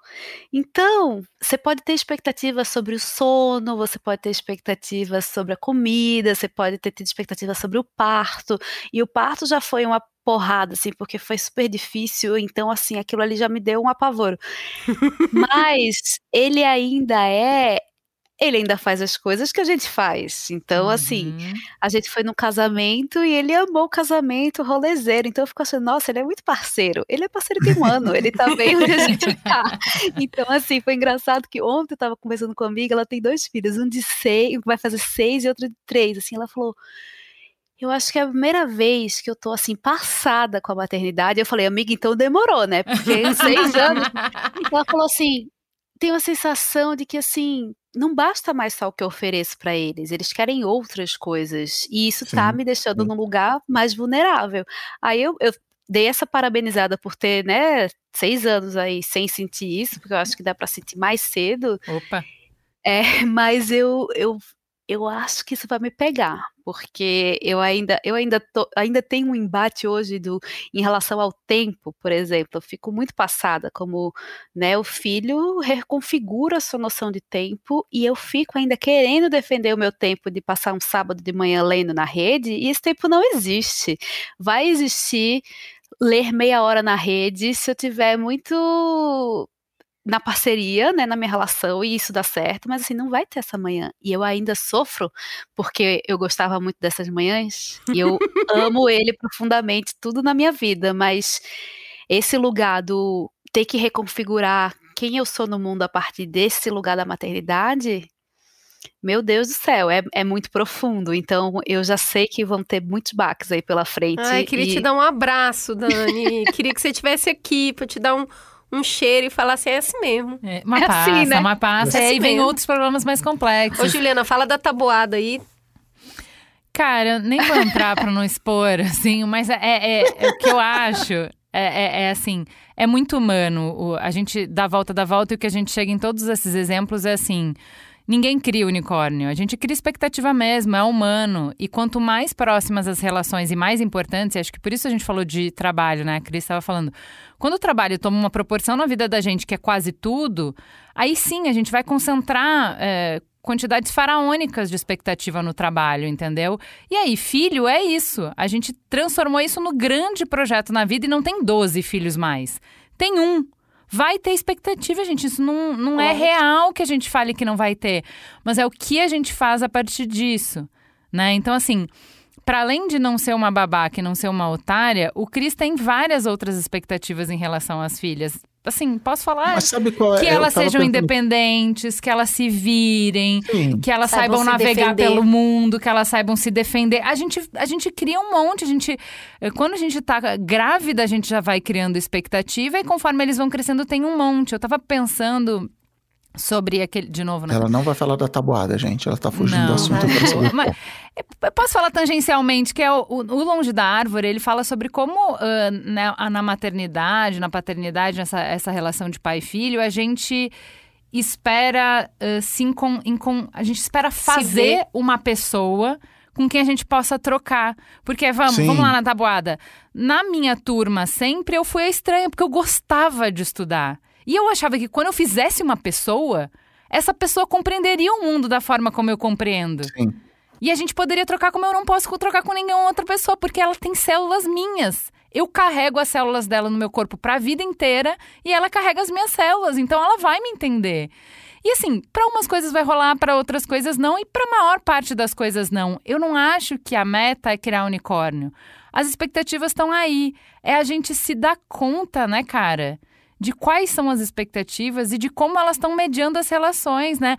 Então, você pode ter expectativas sobre o sono, você pode ter expectativas sobre a comida, você pode ter tido expectativas sobre o parto, e o parto já foi uma porrada, assim, porque foi super difícil, então assim, aquilo ali já me deu um apavoro. Mas ele ainda é Ele ainda faz as coisas que a gente faz. Então, uhum. assim, a gente foi num casamento e ele amou o casamento, rolezeiro. Então, eu fico achando, nossa, ele é muito parceiro. Ele é parceiro de um ano, ele tá bem onde a gente tá. Então, assim, foi engraçado que ontem eu tava conversando com uma amiga, ela tem dois filhos, um de seis, vai fazer seis e outro de três. Assim, ela falou, eu acho que é a primeira vez que eu tô, assim, passada com a maternidade. Eu falei, amiga, então demorou, né? Porque seis anos. Ela falou assim, tem uma sensação de que, assim, não basta mais só o que eu ofereço para eles, eles querem outras coisas, e isso sim, tá me deixando sim. num lugar mais vulnerável. Aí eu, eu dei essa parabenizada por ter, né, seis anos aí sem sentir isso, porque eu acho que dá para sentir mais cedo. Opa! É, mas eu, eu, eu acho que isso vai me pegar, porque eu ainda, eu ainda, tô, ainda tenho um embate hoje do, em relação ao tempo, por exemplo. Eu fico muito passada como, né, o filho reconfigura a sua noção de tempo e eu fico ainda querendo defender o meu tempo de passar um sábado de manhã lendo na rede, e esse tempo não existe. Vai existir ler meia hora na rede se eu tiver muito na parceria, né, na minha relação, e isso dá certo, mas assim, não vai ter essa manhã, e eu ainda sofro, porque eu gostava muito dessas manhãs, e eu amo ele profundamente, tudo na minha vida, mas esse lugar do ter que reconfigurar quem eu sou no mundo a partir desse lugar da maternidade, meu Deus do céu, é, é muito profundo, então eu já sei que vão ter muitos baques aí pela frente. Ai, queria e... te dar um abraço, Dani, queria que você estivesse aqui pra te dar um um cheiro e falar assim, é assim mesmo. É, uma é passa, assim, né? uma passa. É assim e vem mesmo. Outros problemas mais complexos. Ô, Juliana, fala da tabuada aí. Cara, nem vou entrar pra não expor, assim, mas é, é, é o que eu acho, é, é, é assim, é muito humano. O, a gente dá a volta da volta e o que a gente chega em todos esses exemplos é assim, ninguém cria unicórnio, a gente cria expectativa mesmo, é humano. E quanto mais próximas as relações e mais importantes, e acho que por isso a gente falou de trabalho, né? A Cris estava falando. Quando o trabalho toma uma proporção na vida da gente que é quase tudo, aí sim a gente vai concentrar é, quantidades faraônicas de expectativa no trabalho, entendeu? E aí, filho é isso. A gente transformou isso no grande projeto na vida e não tem doze filhos mais. Tem um. Vai ter expectativa, gente. Isso não, não é real que a gente fale que não vai ter. Mas é o que a gente faz a partir disso, né? Então, assim, para além de não ser uma babaca e não ser uma otária, o Cris tem várias outras expectativas em relação às filhas. Assim, posso falar Mas sabe qual é? que elas sejam pensando... independentes, que elas se virem, Sim. que elas saibam, saibam navegar defender. Pelo mundo, que elas saibam se defender. A gente, a gente cria um monte, a gente, quando a gente tá grávida, a gente já vai criando expectativa e conforme eles vão crescendo tem um monte. Eu tava pensando sobre aquele, de novo... Né? Ela não vai falar da tabuada, gente, ela tá fugindo não, do assunto. Mas, eu posso falar tangencialmente, que é o, o, o Longe da Árvore, ele fala sobre como uh, né, na maternidade, na paternidade, essa, essa relação de pai e filho, a gente espera uh, se encon, encon, a gente espera fazer uma pessoa com quem a gente possa trocar. Porque, vamos, vamos lá na tabuada. Na minha turma, sempre eu fui a estranha, porque eu gostava de estudar. E eu achava que quando eu fizesse uma pessoa, essa pessoa compreenderia o mundo da forma como eu compreendo. Sim. E a gente poderia trocar como eu não posso trocar com nenhuma outra pessoa, porque ela tem células minhas. Eu carrego as células dela no meu corpo para a vida inteira e ela carrega as minhas células, então ela vai me entender. E assim, para umas coisas vai rolar, para outras coisas não, e para a maior parte das coisas não. Eu não acho que a meta é criar unicórnio. As expectativas estão aí. É a gente se dar conta, né, cara? De quais são as expectativas e de como elas estão mediando as relações, né?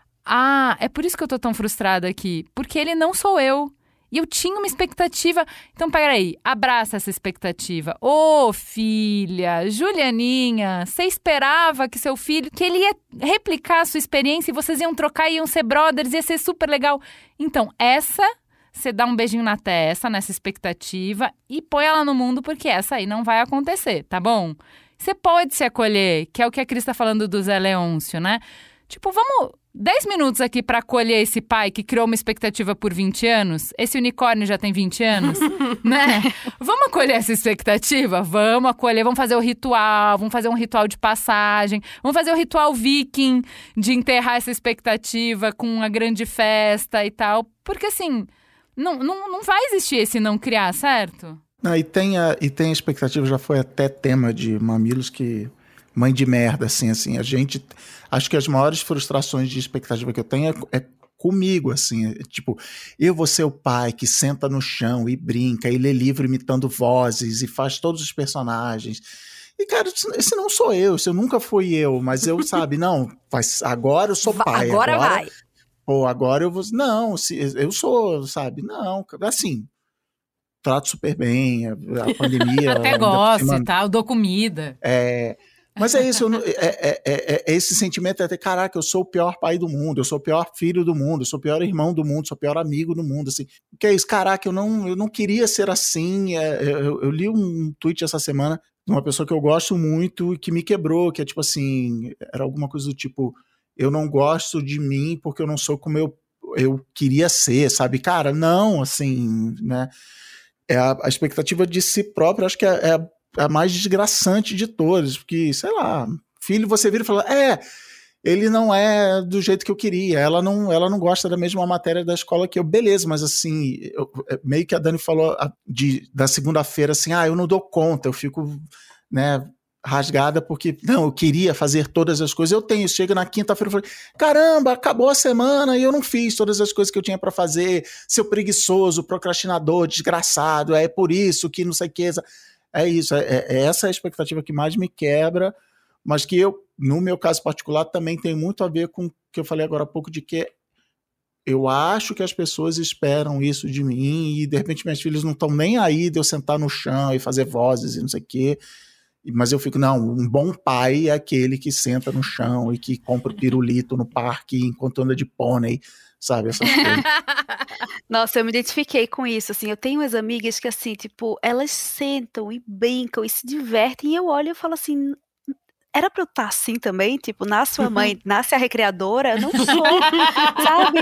Ah, é por isso que eu tô tão frustrada aqui. Porque ele não sou eu. E eu tinha uma expectativa. Então, peraí, abraça essa expectativa. Ô, filha, Julianinha, você esperava que seu filho... que ele ia replicar a sua experiência e vocês iam trocar, iam ser brothers, ia ser super legal. Então, essa... você dá um beijinho na testa, nessa expectativa, e põe ela no mundo, porque essa aí não vai acontecer, tá bom? Você pode se acolher, que é o que a Cris tá falando do Zé Leôncio, né? Tipo, vamos... dez minutos aqui pra acolher esse pai que criou uma expectativa por vinte anos. Esse unicórnio já tem vinte anos, né? Vamos acolher essa expectativa? Vamos acolher, vamos fazer o ritual, vamos fazer um ritual de passagem, vamos fazer o ritual viking de enterrar essa expectativa com uma grande festa e tal. Porque assim, não, não, não vai existir esse não criar, certo? Não, e, tem a, e tem a expectativa, já foi até tema de Mamilos, que... mãe de merda, assim, assim, a gente... Acho que as maiores frustrações de expectativa que eu tenho é, é comigo, assim, é, tipo, eu vou ser o pai que senta no chão e brinca, e lê livro imitando vozes, e faz todos os personagens. E, cara, esse não sou eu, esse nunca fui eu, mas eu, sabe, não, mas agora eu sou pai. Agora, agora vai. Pô, agora eu vou... Não, se, eu sou, sabe, não, assim... trato super bem, a, a pandemia... Até gosto e tal, dou comida. É, mas é isso, eu não, é, é, é, é esse sentimento é ter, caraca, eu sou o pior pai do mundo, eu sou o pior filho do mundo, eu sou o pior irmão do mundo, sou o pior amigo do mundo, assim. O que é isso? Caraca, eu não, eu não queria ser assim, é, eu, eu li um tweet essa semana de uma pessoa que eu gosto muito e que me quebrou, que é tipo assim, era alguma coisa do tipo, eu não gosto de mim porque eu não sou como eu, eu queria ser, sabe? Cara, não, assim, né? É a, a expectativa de si próprio, acho que é, é a mais desgraçante de todas, porque, sei lá, filho, você vira e fala, é, ele não é do jeito que eu queria, ela não, ela não gosta da mesma matéria da escola que eu, beleza, mas assim, eu, meio que a Dani falou de, da segunda-feira, assim, ah, eu não dou conta, eu fico, né, rasgada porque, não, eu queria fazer todas as coisas, eu tenho, chega na quinta-feira e falo, caramba, acabou a semana e eu não fiz todas as coisas que eu tinha para fazer, seu preguiçoso, procrastinador, desgraçado, é por isso que não sei o que, é isso, é, é essa a expectativa que mais me quebra, mas que eu, no meu caso particular, também tem muito a ver com o que eu falei agora há pouco, de que eu acho que as pessoas esperam isso de mim e de repente minhas filhas não estão nem aí de eu sentar no chão e fazer vozes e não sei o quê. Mas eu fico, não, um bom pai é aquele que senta no chão e que compra o pirulito no parque enquanto anda de pônei, sabe, essas coisas. Nossa, eu me identifiquei com isso, assim, eu tenho umas amigas que, assim, tipo, elas sentam e brincam e se divertem e eu olho e falo assim, era pra eu estar assim também? Tipo, nasce uma mãe, nasce a recreadora? Eu não sou, sabe?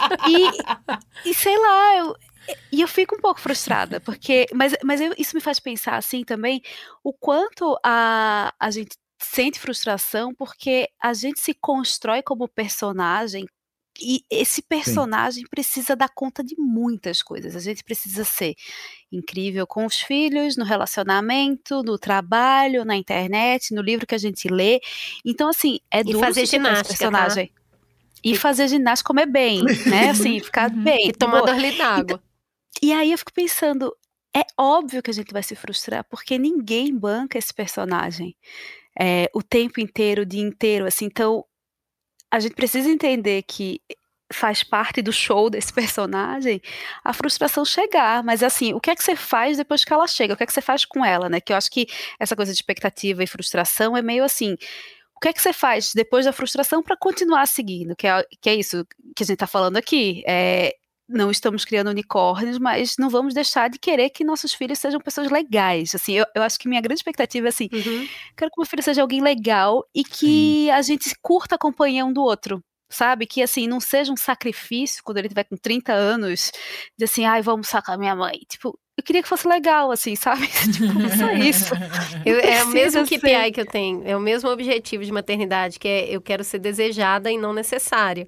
E, e sei lá, eu... E eu fico um pouco frustrada, porque, mas, mas eu, isso me faz pensar assim também, o quanto a, a gente sente frustração, porque a gente se constrói como personagem E esse personagem Sim. precisa dar conta de muitas coisas. A gente precisa ser incrível com os filhos, no relacionamento, no trabalho, na internet, no livro que a gente lê. Então, assim, é duro fazer ginástica, esse personagem. Tá? E fazer ginástica, comer bem, né? Assim, ficar uhum. bem. E tomar dois litros d'água. E, e aí eu fico pensando, é óbvio que a gente vai se frustrar, porque ninguém banca esse personagem é, o tempo inteiro, o dia inteiro, assim. Então, a gente precisa entender que faz parte do show desse personagem a frustração chegar, mas assim, o que é que você faz depois que ela chega? O que é que você faz com ela, né? Que eu acho que essa coisa de expectativa e frustração é meio assim, o que é que você faz depois da frustração para continuar seguindo? Que é, que é isso que a gente tá falando aqui, é, não estamos criando unicórnios, mas não vamos deixar de querer que nossos filhos sejam pessoas legais, assim, eu, eu acho que minha grande expectativa é assim, uhum. quero que meu filho seja alguém legal e que Sim. a gente curta a companhia um do outro, sabe, que assim, não seja um sacrifício quando ele tiver com trinta anos, de assim, ai, vamos sacar minha mãe, tipo, eu queria que fosse legal, assim, sabe, tipo, só isso. eu, é o mesmo K P I que eu tenho, é o mesmo objetivo de maternidade, que é, eu quero ser desejada e não necessária.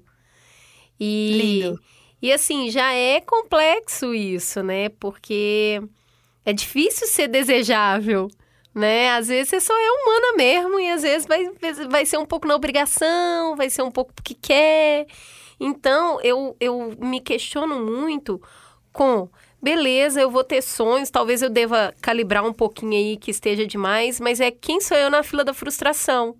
E... Lindo. E assim, já é complexo isso, né? Porque é difícil ser desejável, né? Às vezes você só é humana mesmo e às vezes vai, vai ser um pouco na obrigação, vai ser um pouco porque quer. Então, eu, eu me questiono muito com, beleza, eu vou ter sonhos, talvez eu deva calibrar um pouquinho aí que esteja demais, mas é quem sou eu na fila da frustração?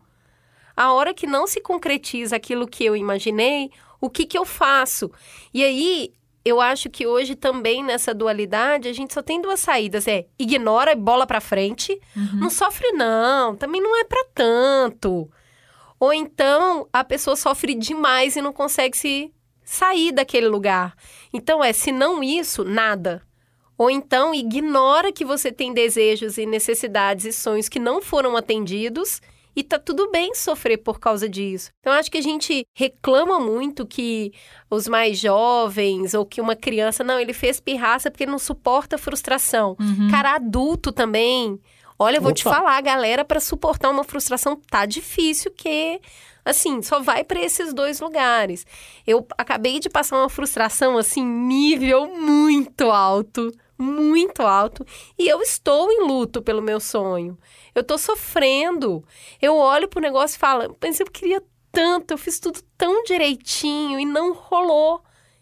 A hora que não se concretiza aquilo que eu imaginei, o que que eu faço? E aí, eu acho que hoje também nessa dualidade, a gente só tem duas saídas. É, ignora e bola pra frente. Uhum. Não sofre não, também não é pra tanto. Ou então, a pessoa sofre demais e não consegue se sair daquele lugar. Então, é, se não isso, nada. Ou então, ignora que você tem desejos e necessidades e sonhos que não foram atendidos. E tá tudo bem sofrer por causa disso. Então, acho que a gente reclama muito que os mais jovens ou que uma criança... Não, ele fez pirraça porque ele não suporta a frustração. Uhum. Cara, adulto também. Olha, eu vou Opa. te falar, galera, para suportar uma frustração tá difícil, que... Assim, só vai para esses dois lugares. Eu acabei de passar uma frustração, assim, nível muito alto. Muito alto. E eu estou em luto pelo meu sonho. Eu tô sofrendo. Eu olho pro negócio e falo, mas eu queria tanto, eu fiz tudo tão direitinho e não rolou.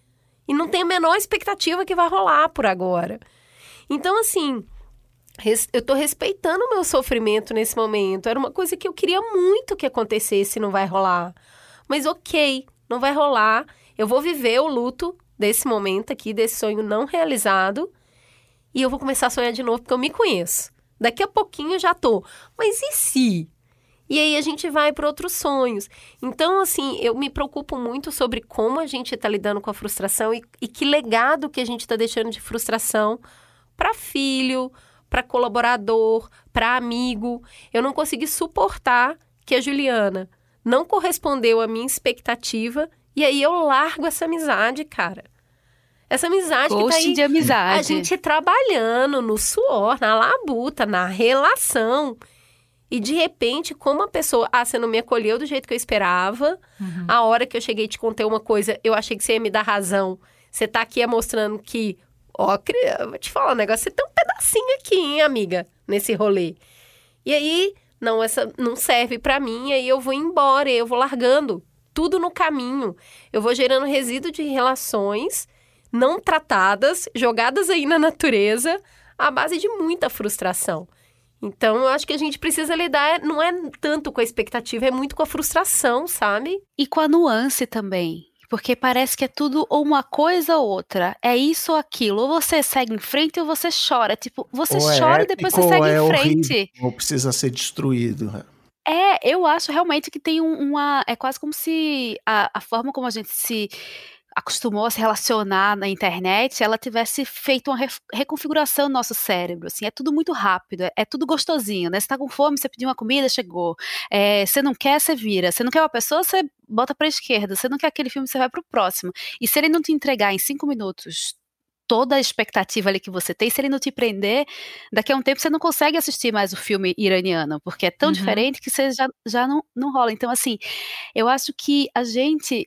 E não tenho a menor expectativa que vai rolar por agora. Então, assim, res, eu tô respeitando o meu sofrimento nesse momento. Era uma coisa que eu queria muito que acontecesse e não vai rolar. Mas ok, não vai rolar. Eu vou viver o luto desse momento aqui, desse sonho não realizado. E eu vou começar a sonhar de novo, porque eu me conheço. Daqui a pouquinho eu já tô. Mas e se? E aí a gente vai para outros sonhos. Então, assim, eu me preocupo muito sobre como a gente está lidando com a frustração e, e que legado que a gente está deixando de frustração para filho, para colaborador, para amigo. Eu não consegui suportar que a Juliana não correspondeu à minha expectativa e aí eu largo essa amizade, cara. Essa amizade Ghost que tá aí, de amizade. A gente trabalhando no suor, na labuta, na relação. E de repente, como a pessoa... Ah, você não me acolheu do jeito que eu esperava. Uhum. A hora que eu cheguei e te contei uma coisa, eu achei que você ia me dar razão. Você tá aqui mostrando que... Ó, oh, vou te falar um negócio. Você tem um pedacinho aqui, hein, amiga? Nesse rolê. E aí, não, essa não serve pra mim. E aí eu vou embora, eu vou largando tudo no caminho. Eu vou gerando resíduo de relações... não tratadas, jogadas aí na natureza, à base de muita frustração. Então, eu acho que a gente precisa lidar, não é tanto com a expectativa, é muito com a frustração, sabe? E com a nuance também, porque parece que é tudo ou uma coisa ou outra, é isso ou aquilo, ou você segue em frente ou você chora, tipo, você ou chora é e depois épico, você segue é em frente. Horrível, ou precisa ser destruído. É, eu acho realmente que tem um, uma, é quase como se a, a forma como a gente se... acostumou a se relacionar na internet, ela tivesse feito uma re- reconfiguração no nosso cérebro, assim, é tudo muito rápido, é, é tudo gostosinho, né, você tá com fome, você pediu uma comida, chegou, é, você não quer, você vira, você não quer uma pessoa, você bota pra esquerda, você não quer aquele filme, você vai pro próximo, e se ele não te entregar em cinco minutos toda a expectativa ali que você tem, se ele não te prender, daqui a um tempo você não consegue assistir mais o filme iraniano, porque é tão uhum. diferente que você já, já não, não rola, então assim, eu acho que a gente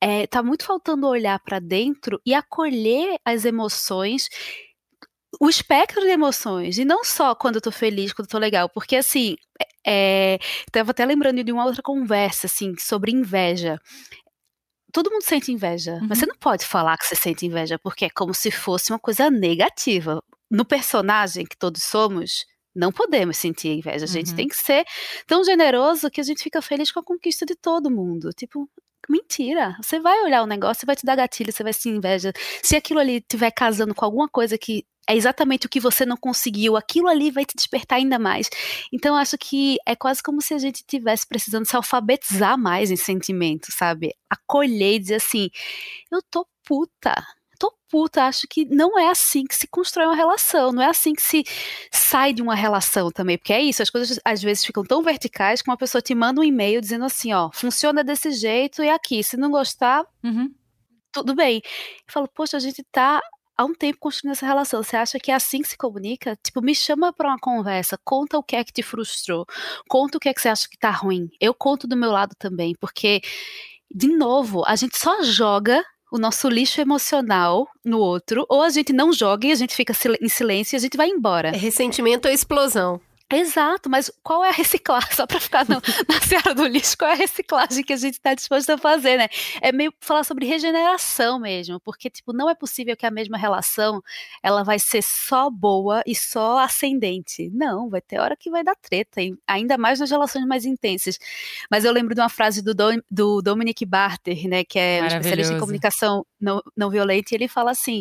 é, tá muito faltando olhar para dentro e acolher as emoções, o espectro de emoções, e não só quando eu tô feliz, quando eu tô legal, porque assim, é, tava até lembrando de uma outra conversa, assim, sobre inveja. Todo mundo sente inveja, uhum. mas você não pode falar que você sente inveja, porque é como se fosse uma coisa negativa. No personagem que todos somos, não podemos sentir inveja, a gente uhum. tem que ser tão generoso que a gente fica feliz com a conquista de todo mundo, tipo... Mentira, você vai olhar o negócio, você vai te dar gatilho, você vai se inveja. Se aquilo ali estiver casando com alguma coisa que é exatamente o que você não conseguiu, aquilo ali vai te despertar ainda mais. Então eu acho que é quase como se a gente estivesse precisando se alfabetizar mais em sentimento, sabe? Acolher e dizer assim, eu tô puta. Tô puta, acho que não é assim que se constrói uma relação, não é assim que se sai de uma relação também, porque é isso, as coisas às vezes ficam tão verticais que uma pessoa te manda um e-mail dizendo assim, ó, funciona desse jeito e aqui, se não gostar, uhum. tudo bem. Eu falo, poxa, a gente tá há um tempo construindo essa relação, você acha que é assim que se comunica? Tipo, me chama pra uma conversa, conta o que é que te frustrou, conta o que é que você acha que tá ruim, eu conto do meu lado também, porque, de novo, a gente só joga o nosso lixo emocional no outro, ou a gente não joga e a gente fica em silêncio e a gente vai embora. É ressentimento ou explosão. Exato, mas qual é a reciclagem? Só para ficar no, na seara do lixo, qual é a reciclagem que a gente está disposto a fazer, né? É meio falar sobre regeneração mesmo, porque tipo, não é possível que a mesma relação ela vai ser só boa e só ascendente. Não, vai ter hora que vai dar treta, ainda mais nas relações mais intensas. Mas eu lembro de uma frase do, Dom, do Dominic Barter, né, que é um especialista em comunicação não, não violenta, e ele fala assim,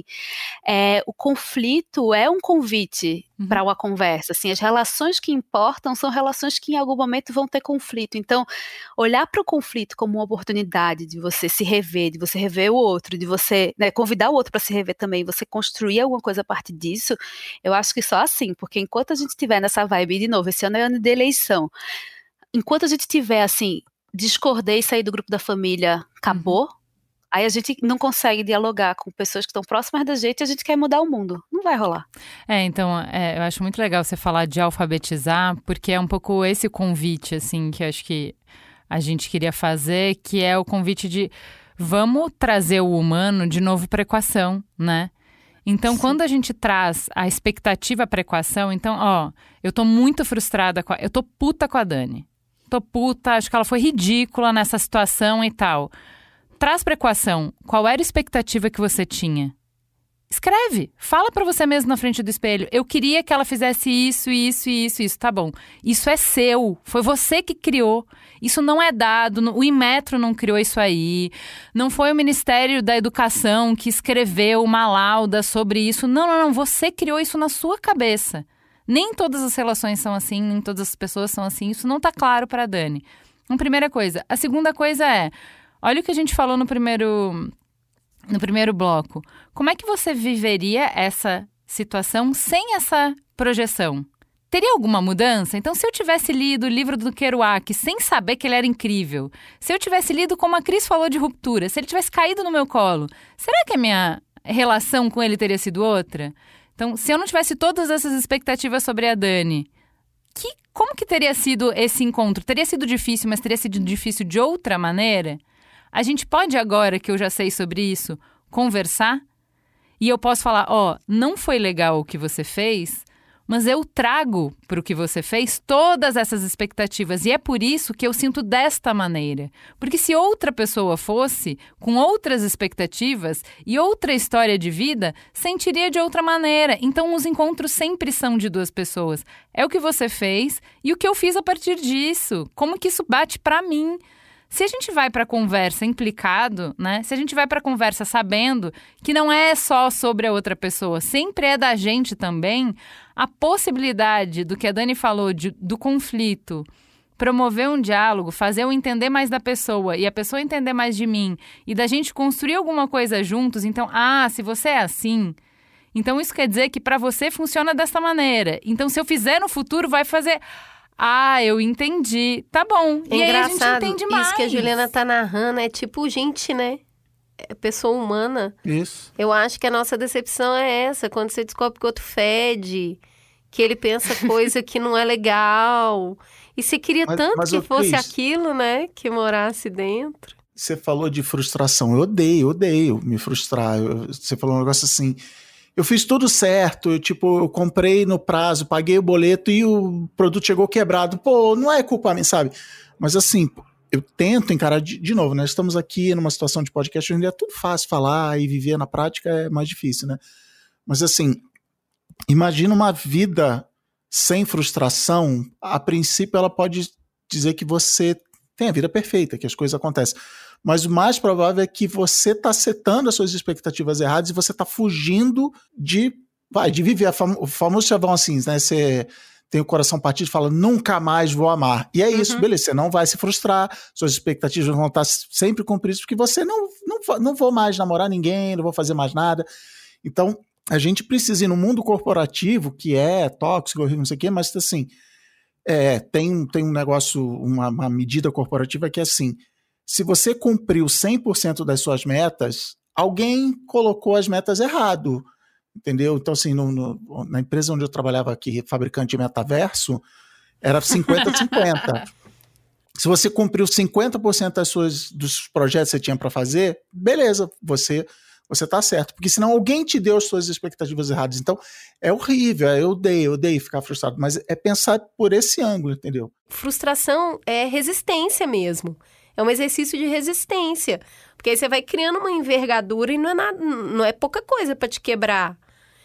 é, o conflito é um convite uhum. para uma conversa, assim, as relações que importam são relações que em algum momento vão ter conflito, então olhar para o conflito como uma oportunidade de você se rever, de você rever o outro, de você, né, convidar o outro para se rever também, você construir alguma coisa a partir disso, eu acho que só assim, porque enquanto a gente estiver nessa vibe, de novo, esse ano é ano de eleição, enquanto a gente estiver assim, discordei, sair do grupo da família, acabou, uhum. aí a gente não consegue dialogar com pessoas que estão próximas da gente e a gente quer mudar o mundo. Não vai rolar. É, então, é, eu acho muito legal você falar de alfabetizar, porque é um pouco esse convite, assim, que eu acho que a gente queria fazer, que é o convite de vamos trazer o humano de novo para a equação, né? Então, Sim. quando a gente traz a expectativa para a equação, então, ó, eu tô muito frustrada, com a, eu tô puta com a Dani. Tô puta, acho que ela foi ridícula nessa situação e tal. Traz para a equação, qual era a expectativa que você tinha? Escreve, fala para você mesmo na frente do espelho. Eu queria que ela fizesse isso, isso, isso, isso. Tá bom, isso é seu, foi você que criou. Isso não é dado, o Inmetro não criou isso aí. Não foi o Ministério da Educação que escreveu uma lauda sobre isso. Não, não, não, você criou isso na sua cabeça. Nem todas as relações são assim, nem todas as pessoas são assim. Isso não tá claro para a Dani. Uma primeira coisa. A segunda coisa é... Olha o que a gente falou no primeiro, no primeiro bloco. Como é que você viveria essa situação sem essa projeção? Teria alguma mudança? Então, se eu tivesse lido o livro do Kerouac sem saber que ele era incrível, se eu tivesse lido como a Cris falou de ruptura, se ele tivesse caído no meu colo, será que a minha relação com ele teria sido outra? Então, se eu não tivesse todas essas expectativas sobre a Dani, que, como que teria sido esse encontro? Teria sido difícil, mas teria sido difícil de outra maneira? A gente pode agora, que eu já sei sobre isso, conversar? E eu posso falar, ó, não foi legal o que você fez, mas eu trago para o que você fez todas essas expectativas. E é por isso que eu sinto desta maneira. Porque se outra pessoa fosse, com outras expectativas e outra história de vida, sentiria de outra maneira. Então os encontros sempre são de duas pessoas. É o que você fez e o que eu fiz a partir disso. Como que isso bate para mim? Se a gente vai para a conversa implicado, né? Se a gente vai para a conversa sabendo que não é só sobre a outra pessoa, sempre é da gente também, a possibilidade do que a Dani falou de, do conflito, promover um diálogo, fazer eu entender mais da pessoa e a pessoa entender mais de mim e da gente construir alguma coisa juntos, então, ah, se você é assim, então isso quer dizer que para você funciona dessa maneira. Então, se eu fizer no futuro, vai fazer... Ah, eu entendi. Tá bom. É e engraçado, aí a gente entende mais. Isso que a Juliana tá narrando é tipo gente, né? É pessoa humana. Isso. Eu acho que a nossa decepção é essa. Quando você descobre que o outro fede, que ele pensa coisa que não é legal. E você queria mas, tanto mas, que ô, fosse Cris, aquilo, né? Que morasse dentro. Você falou de frustração. Eu odeio, odeio me frustrar. Eu, você falou um negócio assim, eu fiz tudo certo, eu, tipo, eu comprei no prazo, paguei o boleto e o produto chegou quebrado. Pô, não é culpa minha, sabe? Mas assim, eu tento encarar de, de novo, nós estamos aqui numa situação de podcast onde é tudo fácil falar e viver na prática é mais difícil, né? Mas assim, imagina uma vida sem frustração, a princípio ela pode dizer que você tem a vida perfeita, que as coisas acontecem. Mas o mais provável é que você está setando as suas expectativas erradas e você está fugindo de, vai, de viver. Fam- o famoso chavão assim, né? Você tem o coração partido e fala, nunca mais vou amar. E é isso, uhum. Beleza, você não vai se frustrar, suas expectativas vão estar sempre cumpridas, porque você não, não, não vou mais namorar ninguém, não vou fazer mais nada. Então, a gente precisa ir no mundo corporativo, que é tóxico, não sei o quê, mas assim, é, tem, tem um negócio, uma, uma medida corporativa que é assim, se você cumpriu cem por cento das suas metas, alguém colocou as metas errado, entendeu? Então, assim, no, no, na empresa onde eu trabalhava aqui, fabricante de metaverso, era cinquenta a cinquenta. Se você cumpriu cinquenta por cento das suas, dos projetos que você tinha para fazer, beleza, você você tá certo. Porque senão alguém te deu as suas expectativas erradas. Então, é horrível, eu odeio, eu odeio ficar frustrado, mas é pensar por esse ângulo, entendeu? Frustração é resistência mesmo. É um exercício de resistência. Porque aí você vai criando uma envergadura e não é, nada, não é pouca coisa para te quebrar.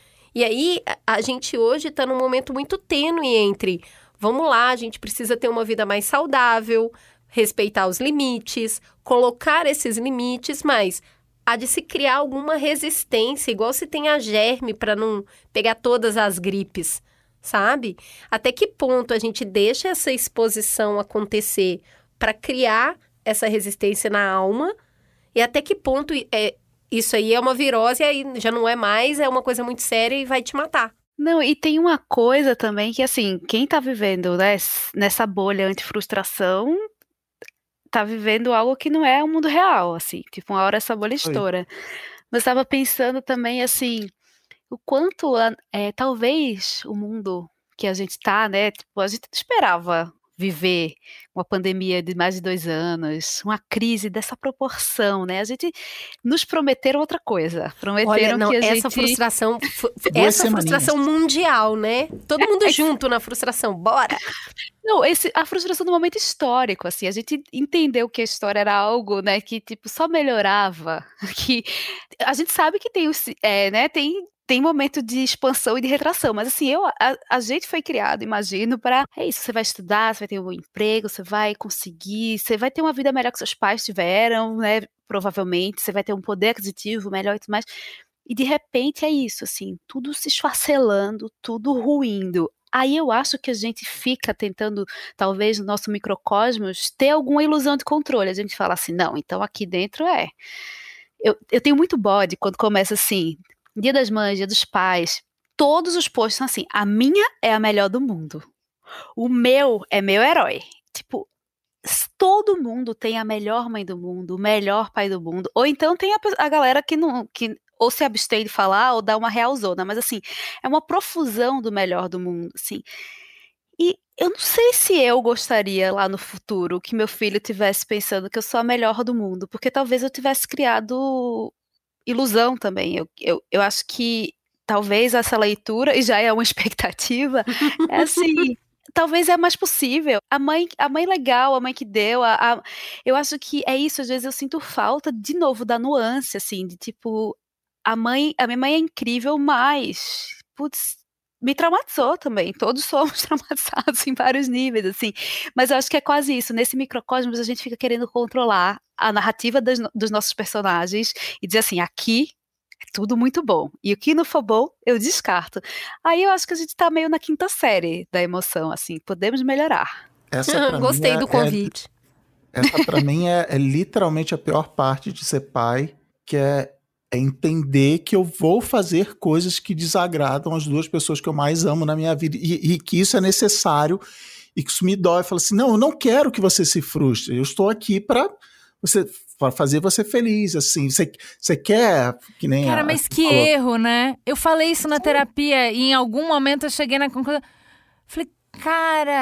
E aí, a gente hoje está num momento muito tênue entre, vamos lá, a gente precisa ter uma vida mais saudável, respeitar os limites, colocar esses limites, mas há de se criar alguma resistência, igual se tem a germe para não pegar todas as gripes, sabe? Até que ponto a gente deixa essa exposição acontecer para criar essa resistência na alma e até que ponto é, isso aí é uma virose e aí já não é mais, é uma coisa muito séria e vai te matar. Não, e tem uma coisa também que, assim, quem tá vivendo, né, nessa bolha anti-frustração tá vivendo algo que não é o mundo real, assim, tipo, uma hora essa bolha estoura. Mas estava pensando também, assim, o quanto, é, talvez o mundo que a gente tá, né, tipo, a gente não esperava viver uma pandemia de mais de dois anos, uma crise dessa proporção, né? A gente nos prometeram outra coisa. Prometeram Olha, não, que a essa gente... frustração, essa frustração mundial, né? Todo mundo é, junto na frustração, bora! Não, esse, a frustração do momento histórico, assim, a gente entendeu que a história era algo, né, que tipo só melhorava, que a gente sabe que tem, é, né, tem tem momento de expansão e de retração, mas assim, eu, a, a gente foi criado, imagino, para, é isso, você vai estudar, você vai ter um bom emprego, você vai conseguir, você vai ter uma vida melhor que seus pais tiveram, né, provavelmente, você vai ter um poder aquisitivo melhor e tudo mais, e de repente é isso, assim, tudo se esfacelando, tudo ruindo. Aí eu acho que a gente fica tentando, talvez no nosso microcosmos, ter alguma ilusão de controle, a gente fala assim, não, então aqui dentro é... Eu, eu tenho muito bode quando começa assim... Dia das Mães, Dia dos Pais, todos os posts são assim, a minha é a melhor do mundo, o meu é meu herói, tipo, todo mundo tem a melhor mãe do mundo, o melhor pai do mundo, ou então tem a, a galera que não, que ou se abstém de falar, ou dá uma realzona, mas assim, é uma profusão do melhor do mundo, assim, e eu não sei se eu gostaria lá no futuro que meu filho tivesse pensando que eu sou a melhor do mundo, porque talvez eu tivesse criado... ilusão também, eu, eu, eu acho que talvez essa leitura, e já é uma expectativa, é assim, talvez é mais possível, a mãe, a mãe legal, a mãe que deu, a, a, eu acho que é isso, às vezes eu sinto falta, de novo, da nuance, assim, de tipo, a mãe, a minha mãe é incrível, mas, putz, me traumatizou também, todos somos traumatizados em vários níveis, assim, mas eu acho que é quase isso, nesse microcosmos a gente fica querendo controlar a narrativa das, dos nossos personagens e dizer assim, aqui é tudo muito bom, e o que não for bom, eu descarto. Aí eu acho que a gente tá meio na quinta série da emoção, assim, podemos melhorar. Essa Gostei do é, convite. É, essa pra mim é, é literalmente a pior parte de ser pai, que é É entender que eu vou fazer coisas que desagradam as duas pessoas que eu mais amo na minha vida e, e que isso é necessário e que isso me dói. Eu falo assim, não, eu não quero que você se frustre, eu estou aqui para você, para fazer você feliz, assim, você, você quer que nem... Cara, a, mas que falou. erro, né? Eu falei isso na terapia e em algum momento eu cheguei na conclusão, falei, cara,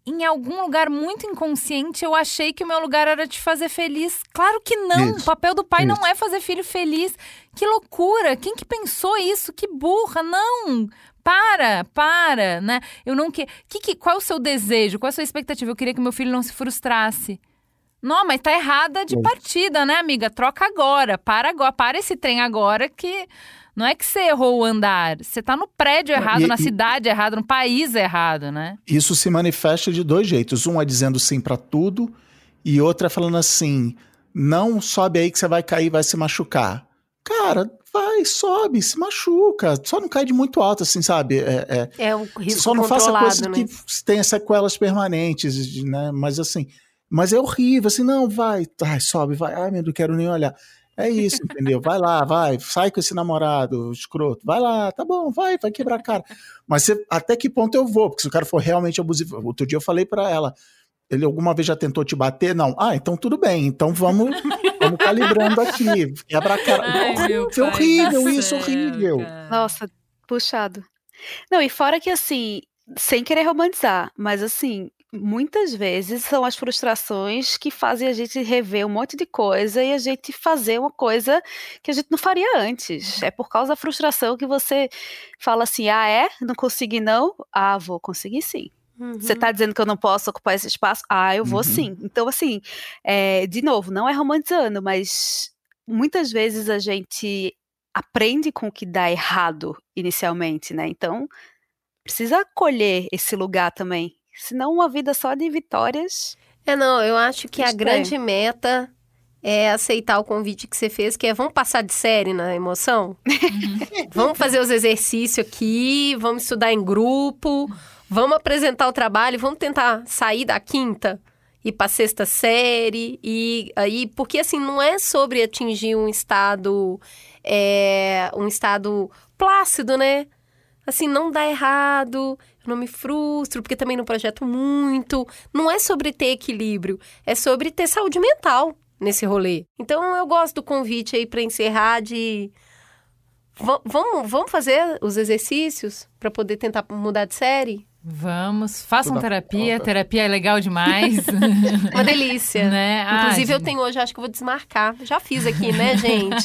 em algum lugar muito inconsciente, eu achei que o meu lugar era te fazer feliz. Claro que não. Isso. O papel do pai isso. não é fazer filho feliz. Que loucura. Quem que pensou isso? Que burra. Não. Para, para, né? Eu não que... que, que qual é o seu desejo? Qual é a sua expectativa? Eu queria que meu filho não se frustrasse. Não, mas tá errada de partida, né, amiga? Troca agora. Para agora. Para esse trem agora que... Não é que você errou o andar, você tá no prédio errado, e, na e, cidade errada, no país errado, né? Isso se manifesta de dois jeitos. Um é dizendo sim pra tudo e outro é falando assim, não sobe aí que você vai cair, vai se machucar. Cara, vai, sobe, se machuca. Só não cai de muito alto, assim, sabe? É, é, é um risco só não faça coisa né? que tenha sequelas permanentes, né? Mas assim, mas é horrível, assim, não, vai, ai, sobe, vai, ai, meu, não quero nem olhar. É isso, entendeu? Vai lá, vai, sai com esse namorado escroto, vai lá, tá bom, vai, vai quebrar a cara. Mas você, até que ponto eu vou? Porque se o cara for realmente abusivo... Outro dia eu falei pra ela, ele alguma vez já tentou te bater? Não. Ah, então tudo bem, então vamos, vamos calibrando aqui, quebra a cara. Ai, horrível, horrível isso, céu, horrível. Cara. Nossa, puxado. Não, e fora que assim, sem querer romantizar, mas assim... Muitas vezes são as frustrações que fazem a gente rever um monte de coisa e a gente fazer uma coisa que a gente não faria antes. É por causa da frustração que você fala assim, ah é? Não consegui não? Ah, vou conseguir sim. Uhum. Você tá dizendo que eu não posso ocupar esse espaço? Ah, eu vou uhum. sim. Então assim, é, de novo, não é romantizando, mas muitas vezes a gente aprende com o que dá errado inicialmente, né? Então, precisa acolher esse lugar também. Senão uma vida só de vitórias... É, não, eu acho que a grande meta é aceitar o convite que você fez, que é vamos passar de série na emoção? Uhum. Vamos fazer os exercícios aqui, vamos estudar em grupo, vamos apresentar o trabalho, vamos tentar sair da quinta e ir para sexta série. E aí, porque assim, não é sobre atingir um estado, é, um estado plácido, né? Assim, não dá errado... Eu não me frustro, porque também não projeto muito. Não é sobre ter equilíbrio, é sobre ter saúde mental nesse rolê. Então, eu gosto do convite aí para encerrar de... V- vamos, vamos fazer os exercícios para poder tentar mudar de série? Vamos, façam Tudo terapia, bom. Terapia é legal demais. Uma delícia. Né? Inclusive, ah, eu tenho hoje, acho que eu vou desmarcar. Já fiz aqui, né, gente?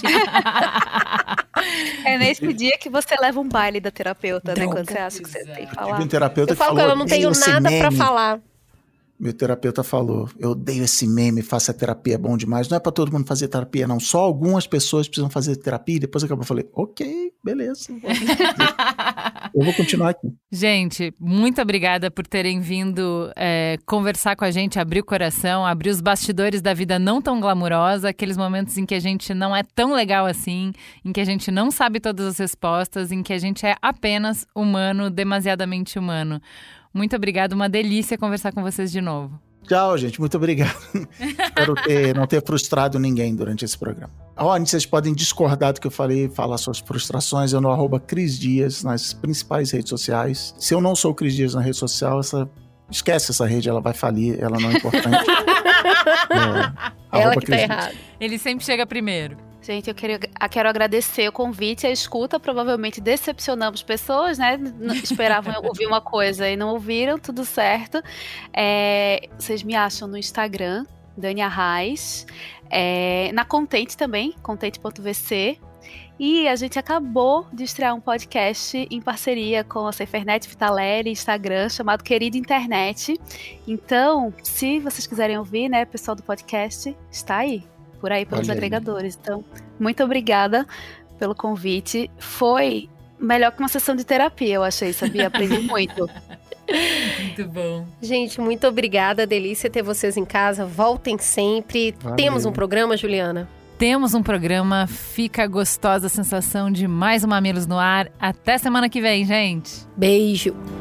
É nesse dia que você leva um baile da terapeuta, né? Quando você acha que você tem que falar. Um terapeuta eu falo que falou, que eu não tenho nada pra falar. Meu terapeuta falou, eu odeio esse meme, faça terapia, é bom demais. Não é pra todo mundo fazer terapia, não. Só algumas pessoas precisam fazer terapia. Depois acabou, eu falei, ok, beleza. Eu vou continuar aqui. Gente, muito obrigada por terem vindo é, conversar com a gente, abrir o coração, abrir os bastidores da vida não tão glamurosa, aqueles momentos em que a gente não é tão legal assim, em que a gente não sabe todas as respostas, em que a gente é apenas humano, demasiadamente humano. Muito obrigada, uma delícia conversar com vocês de novo. Tchau, gente, muito obrigado. Espero ter, não ter frustrado ninguém durante esse programa. Ó, vocês podem discordar do que eu falei, falar suas frustrações, eu no arroba Cris Dias, nas principais redes sociais. Se eu não sou o Cris Dias na rede social, essa, esquece essa rede, ela vai falir, ela não é importante. é, ela que tá errada. Ele sempre chega primeiro. Gente, eu quero, eu quero agradecer o convite, a escuta. Provavelmente decepcionamos pessoas, né? Esperavam ouvir uma coisa e não ouviram, tudo certo. É, vocês me acham no Instagram, Dani Arraes. É, na Contente também, contente ponto v c. E a gente acabou de estrear um podcast em parceria com a Cefernet Vitaleri, Instagram, chamado Querida Internet. Então, se vocês quiserem ouvir, né, pessoal do podcast, está aí. Por aí, pelos Olha agregadores. Aí. Então, muito obrigada pelo convite. Foi melhor que uma sessão de terapia, eu achei, sabia? Aprendi muito. Muito bom. Gente, muito obrigada. Delícia ter vocês em casa. Voltem sempre. Valeu. Temos um programa, Juliana? Temos um programa. Fica a gostosa sensação de mais um Mamilos no ar. Até semana que vem, gente. Beijo.